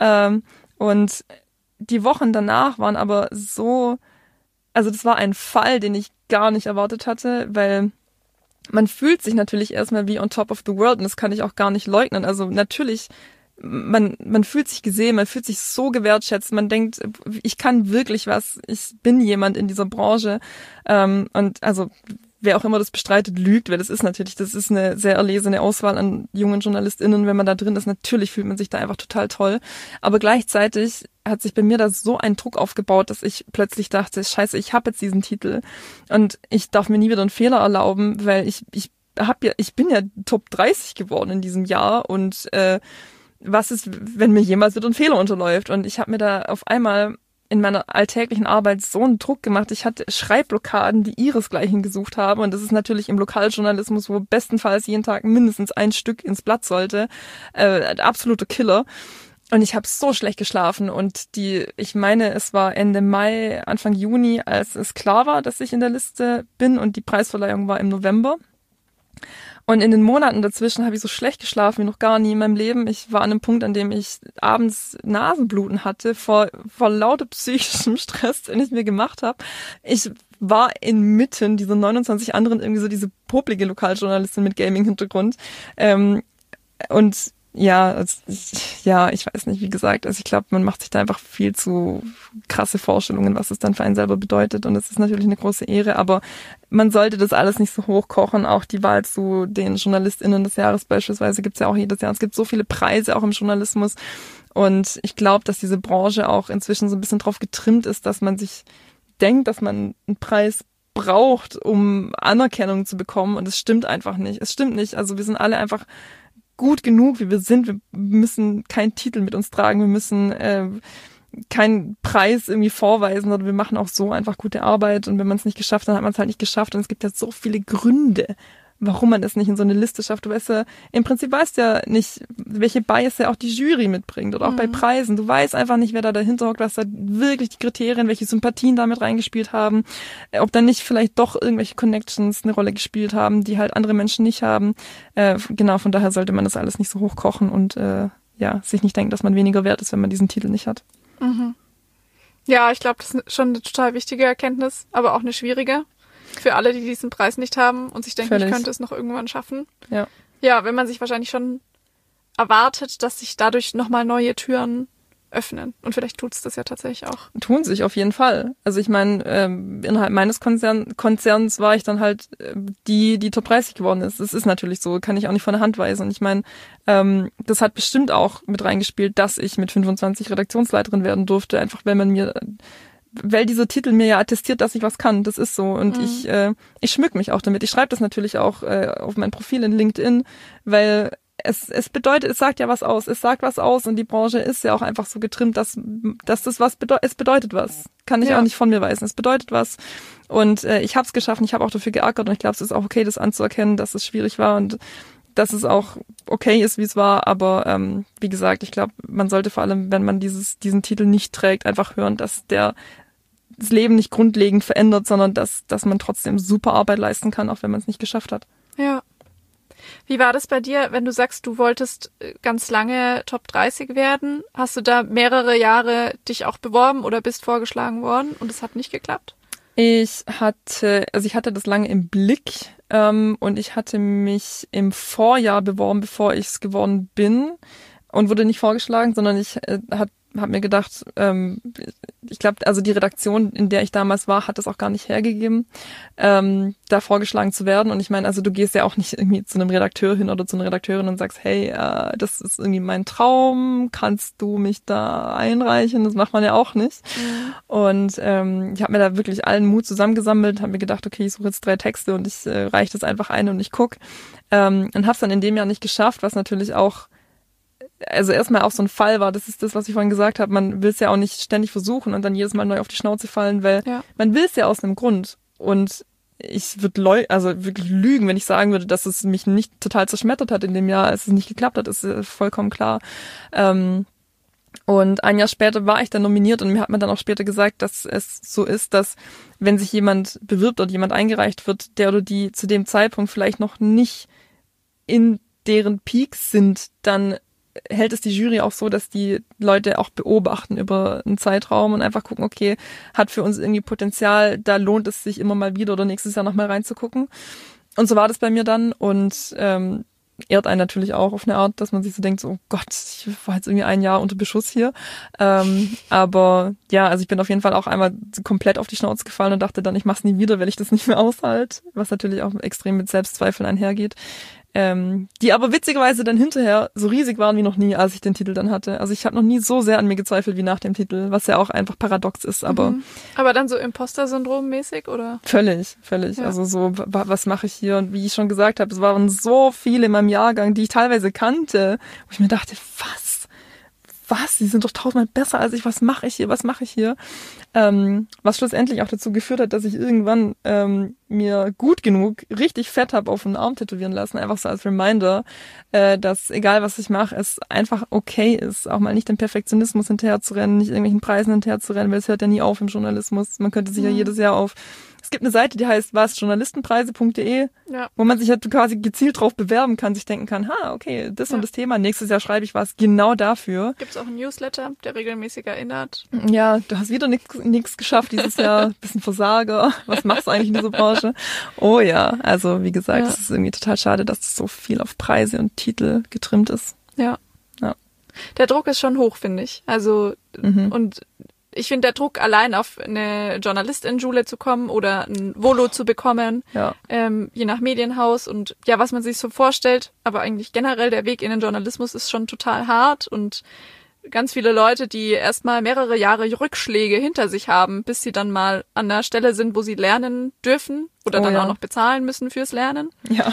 Speaker 1: Und die Wochen danach waren aber so, also das war ein Fall, den ich gar nicht erwartet hatte, weil man fühlt sich natürlich erstmal wie on top of the world und das kann ich auch gar nicht leugnen. Also natürlich, man fühlt sich gesehen, man fühlt sich so gewertschätzt, man denkt, ich kann wirklich was, ich bin jemand in dieser Branche. Und also wer auch immer das bestreitet, lügt, weil das ist eine sehr erlesene Auswahl an jungen JournalistInnen, wenn man da drin ist. Natürlich fühlt man sich da einfach total toll. Aber gleichzeitig hat sich bei mir da so ein Druck aufgebaut, dass ich plötzlich dachte, scheiße, ich habe jetzt diesen Titel und ich darf mir nie wieder einen Fehler erlauben, weil ich bin ja Top 30 geworden in diesem Jahr und was ist, wenn mir jemals wieder ein Fehler unterläuft? Und ich habe mir da auf einmal in meiner alltäglichen Arbeit so einen Druck gemacht. Ich hatte Schreibblockaden, die ihresgleichen gesucht haben. Und das ist natürlich im Lokaljournalismus, wo bestenfalls jeden Tag mindestens ein Stück ins Blatt sollte, ein absoluter Killer. Und ich habe so schlecht geschlafen. Und ich meine, es war Ende Mai, Anfang Juni, als es klar war, dass ich in der Liste bin. Und die Preisverleihung war im November. Und in den Monaten dazwischen habe ich so schlecht geschlafen wie noch gar nie in meinem Leben. Ich war an einem Punkt, an dem ich abends Nasenbluten hatte vor lauter psychischem Stress, den ich mir gemacht habe. Ich war inmitten dieser 29 anderen irgendwie so diese poplige Lokaljournalistin mit Gaming-Hintergrund. Und ich weiß nicht, wie gesagt, also ich glaube, man macht sich da einfach viel zu krasse Vorstellungen, was es dann für einen selber bedeutet und es ist natürlich eine große Ehre, aber man sollte das alles nicht so hochkochen, auch die Wahl zu den JournalistInnen des Jahres beispielsweise gibt's ja auch jedes Jahr, es gibt so viele Preise auch im Journalismus und ich glaube, dass diese Branche auch inzwischen so ein bisschen drauf getrimmt ist, dass man sich denkt, dass man einen Preis braucht, um Anerkennung zu bekommen und es stimmt einfach nicht, also wir sind alle einfach gut genug, wie wir sind. Wir müssen keinen Titel mit uns tragen. Wir müssen keinen Preis irgendwie vorweisen oder wir machen auch so einfach gute Arbeit und wenn man es nicht geschafft hat, hat man es halt nicht geschafft und es gibt ja so viele Gründe, warum man es nicht in so eine Liste schafft. Du weißt ja, im Prinzip weißt ja nicht, welche Bias ja auch die Jury mitbringt oder auch bei Preisen. Du weißt einfach nicht, wer da dahinter hockt, was da wirklich die Kriterien, welche Sympathien damit reingespielt haben, ob da nicht vielleicht doch irgendwelche Connections eine Rolle gespielt haben, die halt andere Menschen nicht haben. Genau, von daher sollte man das alles nicht so hochkochen und sich nicht denken, dass man weniger wert ist, wenn man diesen Titel nicht hat.
Speaker 2: Mhm. Ja, ich glaube, das ist schon eine total wichtige Erkenntnis, aber auch eine schwierige. Für alle, die diesen Preis nicht haben und sich denken, ich könnte es noch irgendwann schaffen. Ja. Ja, wenn man sich wahrscheinlich schon erwartet, dass sich dadurch nochmal neue Türen öffnen. Und vielleicht tut's das ja tatsächlich auch.
Speaker 1: Tun sich auf jeden Fall. Also ich meine, innerhalb meines Konzerns war ich dann halt die Top 30 geworden ist. Das ist natürlich so, kann ich auch nicht von der Hand weisen. Und ich meine, das hat bestimmt auch mit reingespielt, dass ich mit 25 Redaktionsleiterin werden durfte, einfach weil dieser Titel mir ja attestiert, dass ich was kann. Das ist so. Und ich schmück mich auch damit. Ich schreibe das natürlich auch auf mein Profil in LinkedIn, weil es sagt ja was aus. Es sagt was aus und die Branche ist ja auch einfach so getrimmt, dass das was bedeutet. Es bedeutet was. Kann ich auch nicht von mir weisen. Es bedeutet was. Und ich habe es geschaffen. Ich habe auch dafür geackert und ich glaube, es ist auch okay, das anzuerkennen, dass es schwierig war und dass es auch okay ist, wie es war. Aber wie gesagt, ich glaube, man sollte vor allem, wenn man diesen Titel nicht trägt, einfach hören, dass das Leben nicht grundlegend verändert, sondern dass man trotzdem super Arbeit leisten kann, auch wenn man es nicht geschafft hat.
Speaker 2: Ja. Wie war das bei dir, wenn du sagst, du wolltest ganz lange Top 30 werden? Hast du da mehrere Jahre dich auch beworben oder bist vorgeschlagen worden und es hat nicht geklappt?
Speaker 1: Ich hatte das lange im Blick und ich hatte mich im Vorjahr beworben, bevor ich es geworden bin und wurde nicht vorgeschlagen, sondern ich hab mir gedacht, ich glaube, also die Redaktion, in der ich damals war, hat das auch gar nicht hergegeben, da vorgeschlagen zu werden. Und ich meine, also du gehst ja auch nicht irgendwie zu einem Redakteur hin oder zu einer Redakteurin und sagst, hey, das ist irgendwie mein Traum, kannst du mich da einreichen? Das macht man ja auch nicht. Mhm. Und ich habe mir da wirklich allen Mut zusammengesammelt, habe mir gedacht, okay, ich suche jetzt 3 Texte und ich reiche das einfach ein und ich guck. Und habe es dann in dem Jahr nicht geschafft, was natürlich auch also erstmal auch so ein Fall war, das ist das, was ich vorhin gesagt habe, man will es ja auch nicht ständig versuchen und dann jedes Mal neu auf die Schnauze fallen, weil man will es ja aus einem Grund. Und ich würde wirklich lügen, wenn ich sagen würde, dass es mich nicht total zerschmettert hat in dem Jahr, als es nicht geklappt hat, ist vollkommen klar. Und ein Jahr später war ich dann nominiert und mir hat man dann auch später gesagt, dass es so ist, dass wenn sich jemand bewirbt oder jemand eingereicht wird, der oder die zu dem Zeitpunkt vielleicht noch nicht in deren Peaks sind, dann hält es die Jury auch so, dass die Leute auch beobachten über einen Zeitraum und einfach gucken, okay, hat für uns irgendwie Potenzial, da lohnt es sich immer mal wieder oder nächstes Jahr nochmal reinzugucken. Und so war das bei mir dann und ehrt einen natürlich auch auf eine Art, dass man sich so denkt, so, oh Gott, ich war jetzt irgendwie ein Jahr unter Beschuss hier. Aber ja, also ich bin auf jeden Fall auch einmal komplett auf die Schnauze gefallen und dachte dann, ich mach's nie wieder, weil ich das nicht mehr aushalte, was natürlich auch extrem mit Selbstzweifeln einhergeht. Die aber witzigerweise dann hinterher so riesig waren wie noch nie, als ich den Titel dann hatte. Also ich habe noch nie so sehr an mir gezweifelt wie nach dem Titel, was ja auch einfach paradox ist. Aber
Speaker 2: Aber dann so Imposter-Syndrom-mäßig, oder?
Speaker 1: Völlig. Ja. Also so, was mache ich hier? Und wie ich schon gesagt habe, es waren so viele in meinem Jahrgang, die ich teilweise kannte, wo ich mir dachte, was? Die sind doch 1000-mal besser als ich. Was mache ich hier? Was schlussendlich auch dazu geführt hat, dass ich irgendwann mir gut genug richtig fett habe auf den Arm tätowieren lassen. Einfach so als Reminder, dass egal was ich mache, es einfach okay ist. Auch mal nicht dem Perfektionismus hinterherzurennen, nicht irgendwelchen Preisen hinterherzurennen, weil es hört ja nie auf im Journalismus. Man könnte sich ja jedes Jahr es gibt eine Seite, die heißt journalistenpreise.de, wo man sich halt quasi gezielt drauf bewerben kann, sich denken kann, okay, das und das Thema, nächstes Jahr schreibe ich was genau dafür.
Speaker 2: Gibt's auch einen Newsletter, der regelmäßig erinnert.
Speaker 1: Ja, du hast wieder nichts geschafft dieses Jahr, bisschen Versager, was machst du eigentlich in dieser Branche? Oh ja, also wie gesagt, es ist irgendwie total schade, dass so viel auf Preise und Titel getrimmt ist.
Speaker 2: Ja. Der Druck ist schon hoch, finde ich. Also, und ich finde, der Druck, allein auf eine Journalistin-Schule zu kommen oder ein Volo zu bekommen, je nach Medienhaus und ja, was man sich so vorstellt, aber eigentlich generell der Weg in den Journalismus ist schon total hart und ganz viele Leute, die erstmal mehrere Jahre Rückschläge hinter sich haben, bis sie dann mal an der Stelle sind, wo sie lernen dürfen oder dann auch noch bezahlen müssen fürs Lernen.
Speaker 1: Ja.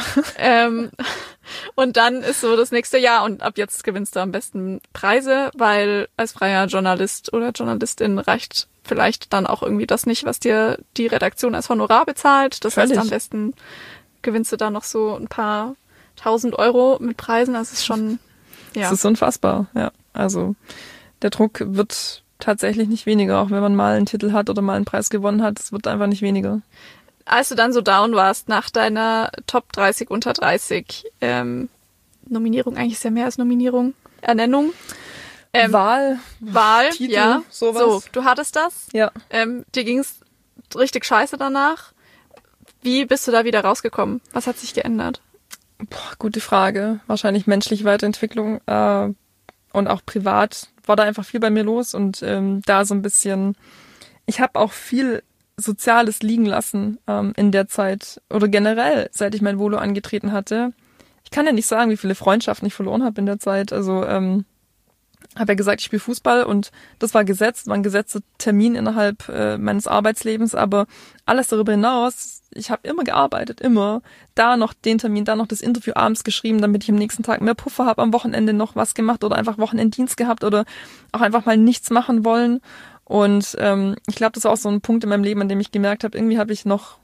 Speaker 2: Und dann ist so das nächste Jahr und ab jetzt gewinnst du am besten Preise, weil als freier Journalist oder Journalistin reicht vielleicht dann auch irgendwie das nicht, was dir die Redaktion als Honorar bezahlt. Das heißt, am besten gewinnst du da noch so ein paar 1000 Euro mit Preisen. Das ist schon,
Speaker 1: Das ist unfassbar, ja. Also der Druck wird tatsächlich nicht weniger, auch wenn man mal einen Titel hat oder mal einen Preis gewonnen hat. Es wird einfach nicht weniger.
Speaker 2: Als du dann so down warst nach deiner Top 30 unter 30, Nominierung, eigentlich ist ja mehr als Nominierung, Ernennung.
Speaker 1: Wahl,
Speaker 2: Titel, ja. Sowas. So, du hattest das.
Speaker 1: Ja.
Speaker 2: Dir ging's richtig scheiße danach. Wie bist du da wieder rausgekommen? Was hat sich geändert?
Speaker 1: Gute Frage. Wahrscheinlich menschliche Weiterentwicklung und auch privat war da einfach viel bei mir los und da so ein bisschen, ich habe auch viel Soziales liegen lassen in der Zeit oder generell, seit ich mein Volo angetreten hatte. Ich kann ja nicht sagen, wie viele Freundschaften ich verloren habe in der Zeit. Also habe ja gesagt, ich spiele Fußball und das war gesetzt, war ein gesetzter Termin innerhalb meines Arbeitslebens, aber alles darüber hinaus, ich habe immer gearbeitet, immer. Da noch den Termin, da noch das Interview abends geschrieben, damit ich am nächsten Tag mehr Puffer habe, am Wochenende noch was gemacht oder einfach Wochenenddienst gehabt oder auch einfach mal nichts machen wollen. Und ich glaube, das war auch so ein Punkt in meinem Leben, an dem ich gemerkt habe, irgendwie habe ich noch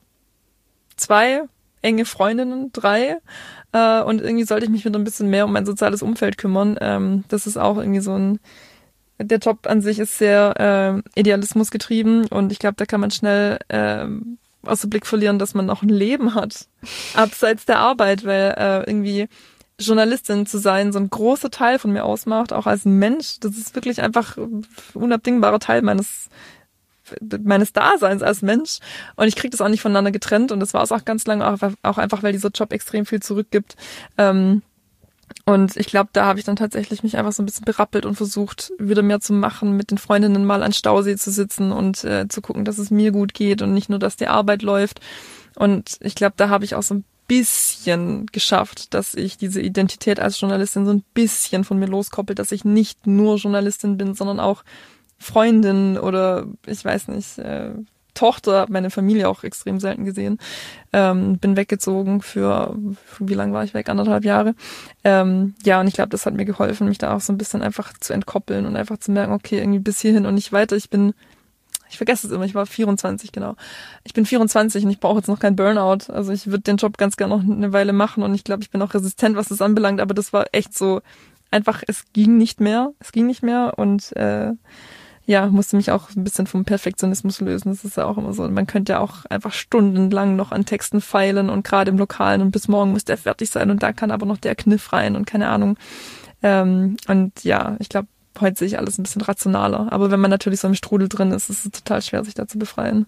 Speaker 1: 2 enge Freundinnen, 3 und irgendwie sollte ich mich wieder ein bisschen mehr um mein soziales Umfeld kümmern. Das ist auch irgendwie so der Job an sich ist sehr Idealismus getrieben und ich glaube, da kann man schnell aus dem Blick verlieren, dass man auch ein Leben hat, abseits der Arbeit, weil irgendwie Journalistin zu sein so ein großer Teil von mir ausmacht, auch als Mensch. Das ist wirklich einfach ein unabdingbarer Teil meines Daseins als Mensch. Und ich kriege das auch nicht voneinander getrennt. Und das war es auch ganz lange, auch einfach, weil dieser Job extrem viel zurückgibt. Und ich glaube, da habe ich dann tatsächlich mich einfach so ein bisschen berappelt und versucht, wieder mehr zu machen, mit den Freundinnen mal an Stausee zu sitzen und zu gucken, dass es mir gut geht und nicht nur, dass die Arbeit läuft. Und ich glaube, da habe ich auch so ein bisschen geschafft, dass ich diese Identität als Journalistin so ein bisschen von mir loskoppelt, dass ich nicht nur Journalistin bin, sondern auch Freundin oder ich weiß nicht, Tochter, habe meine Familie auch extrem selten gesehen. Bin weggezogen für, wie lange war ich weg? 1,5 Jahre. Ja, und ich glaube, das hat mir geholfen, mich da auch so ein bisschen einfach zu entkoppeln und einfach zu merken, okay, irgendwie bis hierhin und nicht weiter. Ich vergesse es immer, ich war 24, genau. Ich bin 24 und ich brauche jetzt noch keinen Burnout. Also ich würde den Job ganz gerne noch eine Weile machen und ich glaube, ich bin auch resistent, was das anbelangt, aber das war echt so einfach, es ging nicht mehr und ja, musste mich auch ein bisschen vom Perfektionismus lösen. Das ist ja auch immer so. Man könnte ja auch einfach stundenlang noch an Texten feilen und gerade im Lokalen und bis morgen muss der fertig sein und da kann aber noch der Kniff rein und keine Ahnung. Und ja, ich glaube, heute sehe ich alles ein bisschen rationaler. Aber wenn man natürlich so im Strudel drin ist, ist es total schwer, sich da zu befreien.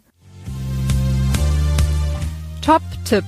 Speaker 3: Top-Tipp.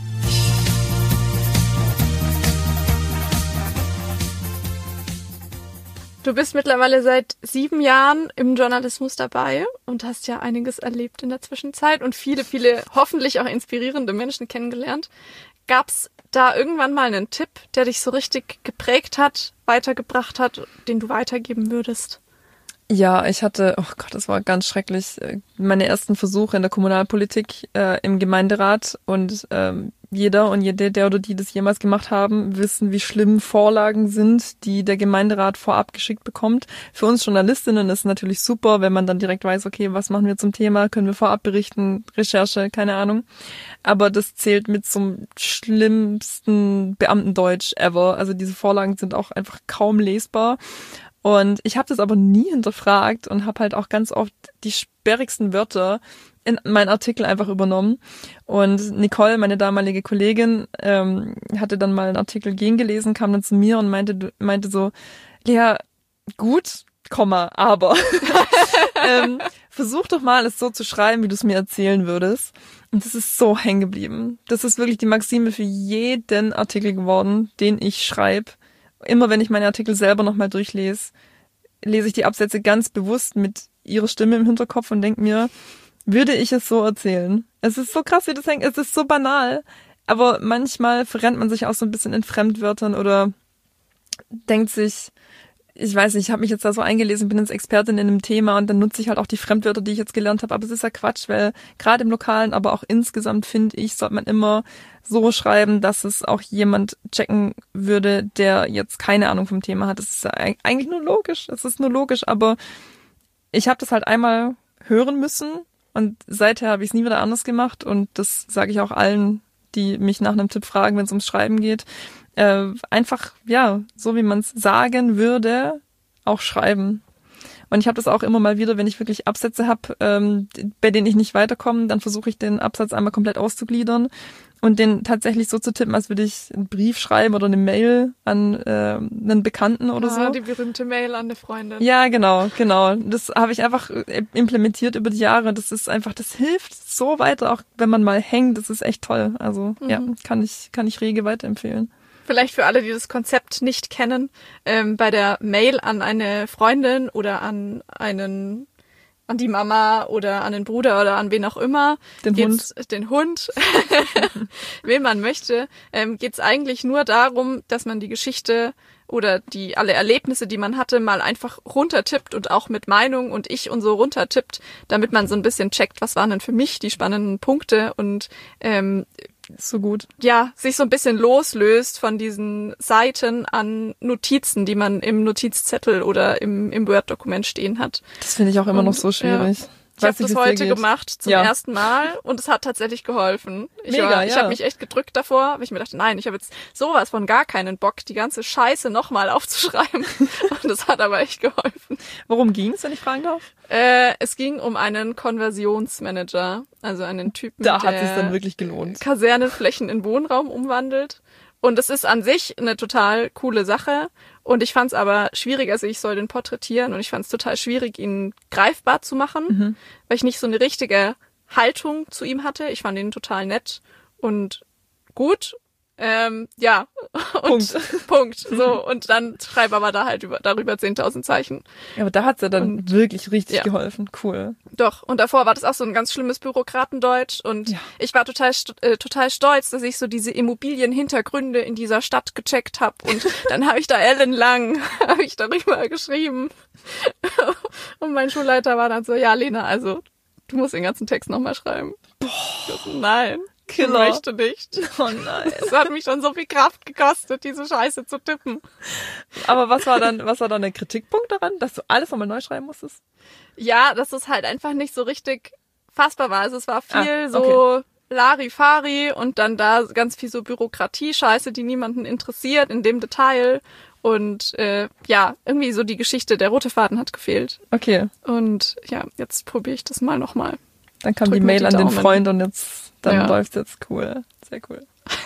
Speaker 2: Du bist mittlerweile seit 7 Jahren im Journalismus dabei und hast ja einiges erlebt in der Zwischenzeit und viele, viele hoffentlich auch inspirierende Menschen kennengelernt. Gab's da irgendwann mal einen Tipp, der dich so richtig geprägt hat, weitergebracht hat, den du weitergeben würdest?
Speaker 1: Ja, ich hatte, oh Gott, das war ganz schrecklich, meine ersten Versuche in der Kommunalpolitik im Gemeinderat und jeder und jede, der oder die das jemals gemacht haben, wissen, wie schlimm Vorlagen sind, die der Gemeinderat vorab geschickt bekommt. Für uns Journalistinnen ist es natürlich super, wenn man dann direkt weiß, okay, was machen wir zum Thema, können wir vorab berichten, Recherche, keine Ahnung. Aber das zählt mit zum schlimmsten Beamtendeutsch ever. Also diese Vorlagen sind auch einfach kaum lesbar. Und ich habe das aber nie hinterfragt und habe halt auch ganz oft die sperrigsten Wörter in meinen Artikel einfach übernommen. Und Nicole, meine damalige Kollegin, hatte dann mal einen Artikel gegengelesen, kam dann zu mir und meinte so, Lea, gut, aber versuch doch mal, es so zu schreiben, wie du es mir erzählen würdest. Und das ist so hängen geblieben. Das ist wirklich die Maxime für jeden Artikel geworden, den ich schreibe. Immer wenn ich meine Artikel selber nochmal durchlese, lese ich die Absätze ganz bewusst mit ihrer Stimme im Hinterkopf und denke mir, würde ich es so erzählen? Es ist so krass, wie das hängt. Es ist so banal. Aber manchmal verrennt man sich auch so ein bisschen in Fremdwörtern oder denkt sich, ich weiß nicht, ich habe mich jetzt da so eingelesen, bin jetzt Expertin in einem Thema und dann nutze ich halt auch die Fremdwörter, die ich jetzt gelernt habe. Aber es ist ja Quatsch, weil gerade im Lokalen, aber auch insgesamt, finde ich, sollte man immer so schreiben, dass es auch jemand checken würde, der jetzt keine Ahnung vom Thema hat. Das ist ja eigentlich nur logisch. Es ist nur logisch, aber ich habe das halt einmal hören müssen und seither habe ich es nie wieder anders gemacht und das sage ich auch allen, die mich nach einem Tipp fragen, wenn es ums Schreiben geht. Einfach, ja, so wie man es sagen würde, auch schreiben. Und ich habe das auch immer mal wieder, wenn ich wirklich Absätze habe, bei denen ich nicht weiterkomme, dann versuche ich den Absatz einmal komplett auszugliedern und den tatsächlich so zu tippen, als würde ich einen Brief schreiben oder eine Mail an einen Bekannten oder so.
Speaker 2: Die berühmte Mail an eine Freundin.
Speaker 1: Ja, genau. Das habe ich einfach implementiert über die Jahre. Das ist einfach, das hilft so weiter, auch wenn man mal hängt. Das ist echt toll. Also ja, kann ich rege weiterempfehlen.
Speaker 2: Vielleicht für alle, die das Konzept nicht kennen, bei der Mail an eine Freundin oder an die Mama oder an den Bruder oder an wen auch immer, den Hund, wen man möchte, geht's eigentlich nur darum, dass man die Geschichte oder alle Erlebnisse, die man hatte, mal einfach runtertippt und auch mit Meinung und ich und so runtertippt, damit man so ein bisschen checkt, was waren denn für mich die spannenden Punkte und
Speaker 1: so gut.
Speaker 2: Ja, sich so ein bisschen loslöst von diesen Seiten an Notizen, die man im Notizzettel oder im Word-Dokument stehen hat.
Speaker 1: Das finde ich auch immer noch so schwierig.
Speaker 2: Ich habe das heute gemacht zum ersten Mal und es hat tatsächlich geholfen. Ich habe mich echt gedrückt davor, weil ich mir dachte, nein, ich habe jetzt sowas von gar keinen Bock, die ganze Scheiße nochmal aufzuschreiben. Und es hat aber echt geholfen.
Speaker 1: Worum ging es, wenn ich fragen darf?
Speaker 2: Es ging um einen Konversionsmanager, also einen Typen,
Speaker 1: der hat es dann wirklich gelohnt.
Speaker 2: Kasernenflächen in Wohnraum umwandelt. Und es ist an sich eine total coole Sache. Und ich fand es aber schwierig, also ich soll den porträtieren und ich fand es total schwierig, ihn greifbar zu machen, weil ich nicht so eine richtige Haltung zu ihm hatte. Ich fand ihn total nett und gut. Punkt. So, und dann schreibe aber da halt darüber 10.000 Zeichen.
Speaker 1: Ja, aber da hat's ja dann wirklich richtig geholfen. Cool.
Speaker 2: Doch, und davor war das auch so ein ganz schlimmes Bürokratendeutsch und ich war total stolz, dass ich so diese Immobilienhintergründe in dieser Stadt gecheckt habe und dann habe ich da ellenlang darüber geschrieben. Und mein Schulleiter war dann so, ja Lena, also du musst den ganzen Text nochmal schreiben. Boah. Nein. Killer. Ich möchte nicht. Oh nein. Es hat mich schon so viel Kraft gekostet, diese Scheiße zu tippen.
Speaker 1: Aber was war dann der Kritikpunkt daran, dass du alles nochmal neu schreiben musstest?
Speaker 2: Ja, dass es halt einfach nicht so richtig fassbar war. Also es war viel so Larifari und dann da ganz viel so Bürokratie-Scheiße, die niemanden interessiert in dem Detail. Und irgendwie so die Geschichte, der rote Faden hat gefehlt.
Speaker 1: Okay.
Speaker 2: Und ja, jetzt probiere ich das mal nochmal.
Speaker 1: Dann kam die Mail an den Freund und dann läuft's jetzt cool. Sehr cool.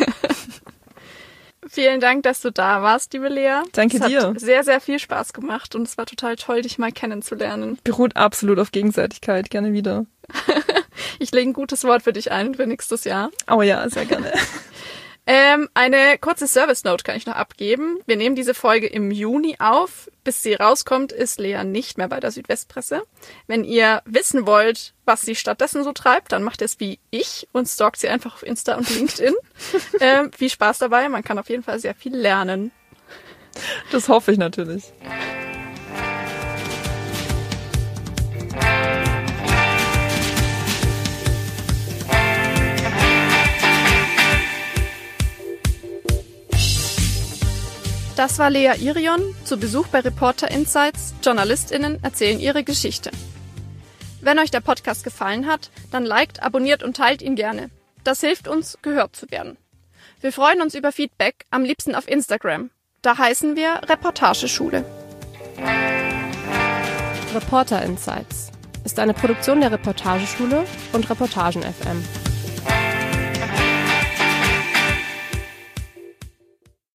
Speaker 2: Vielen Dank, dass du da warst, liebe Lea.
Speaker 1: Danke dir.
Speaker 2: Es hat sehr, sehr viel Spaß gemacht und es war total toll, dich mal kennenzulernen.
Speaker 1: Beruht absolut auf Gegenseitigkeit. Gerne wieder.
Speaker 2: Ich lege ein gutes Wort für dich ein für nächstes Jahr.
Speaker 1: Oh ja, sehr gerne.
Speaker 2: Eine kurze Service-Note kann ich noch abgeben. Wir nehmen diese Folge im Juni auf. Bis sie rauskommt, ist Lea nicht mehr bei der Südwestpresse. Wenn ihr wissen wollt, was sie stattdessen so treibt, dann macht ihr es wie ich und stalkt sie einfach auf Insta und LinkedIn. Viel Spaß dabei. Man kann auf jeden Fall sehr viel lernen.
Speaker 1: Das hoffe ich natürlich.
Speaker 2: Das war Lea Irion zu Besuch bei Reporter Insights. JournalistInnen erzählen ihre Geschichte. Wenn euch der Podcast gefallen hat, dann liked, abonniert und teilt ihn gerne. Das hilft uns, gehört zu werden. Wir freuen uns über Feedback, am liebsten auf Instagram. Da heißen wir Reportageschule.
Speaker 3: Reporter Insights ist eine Produktion der Reportageschule und Reportagen FM.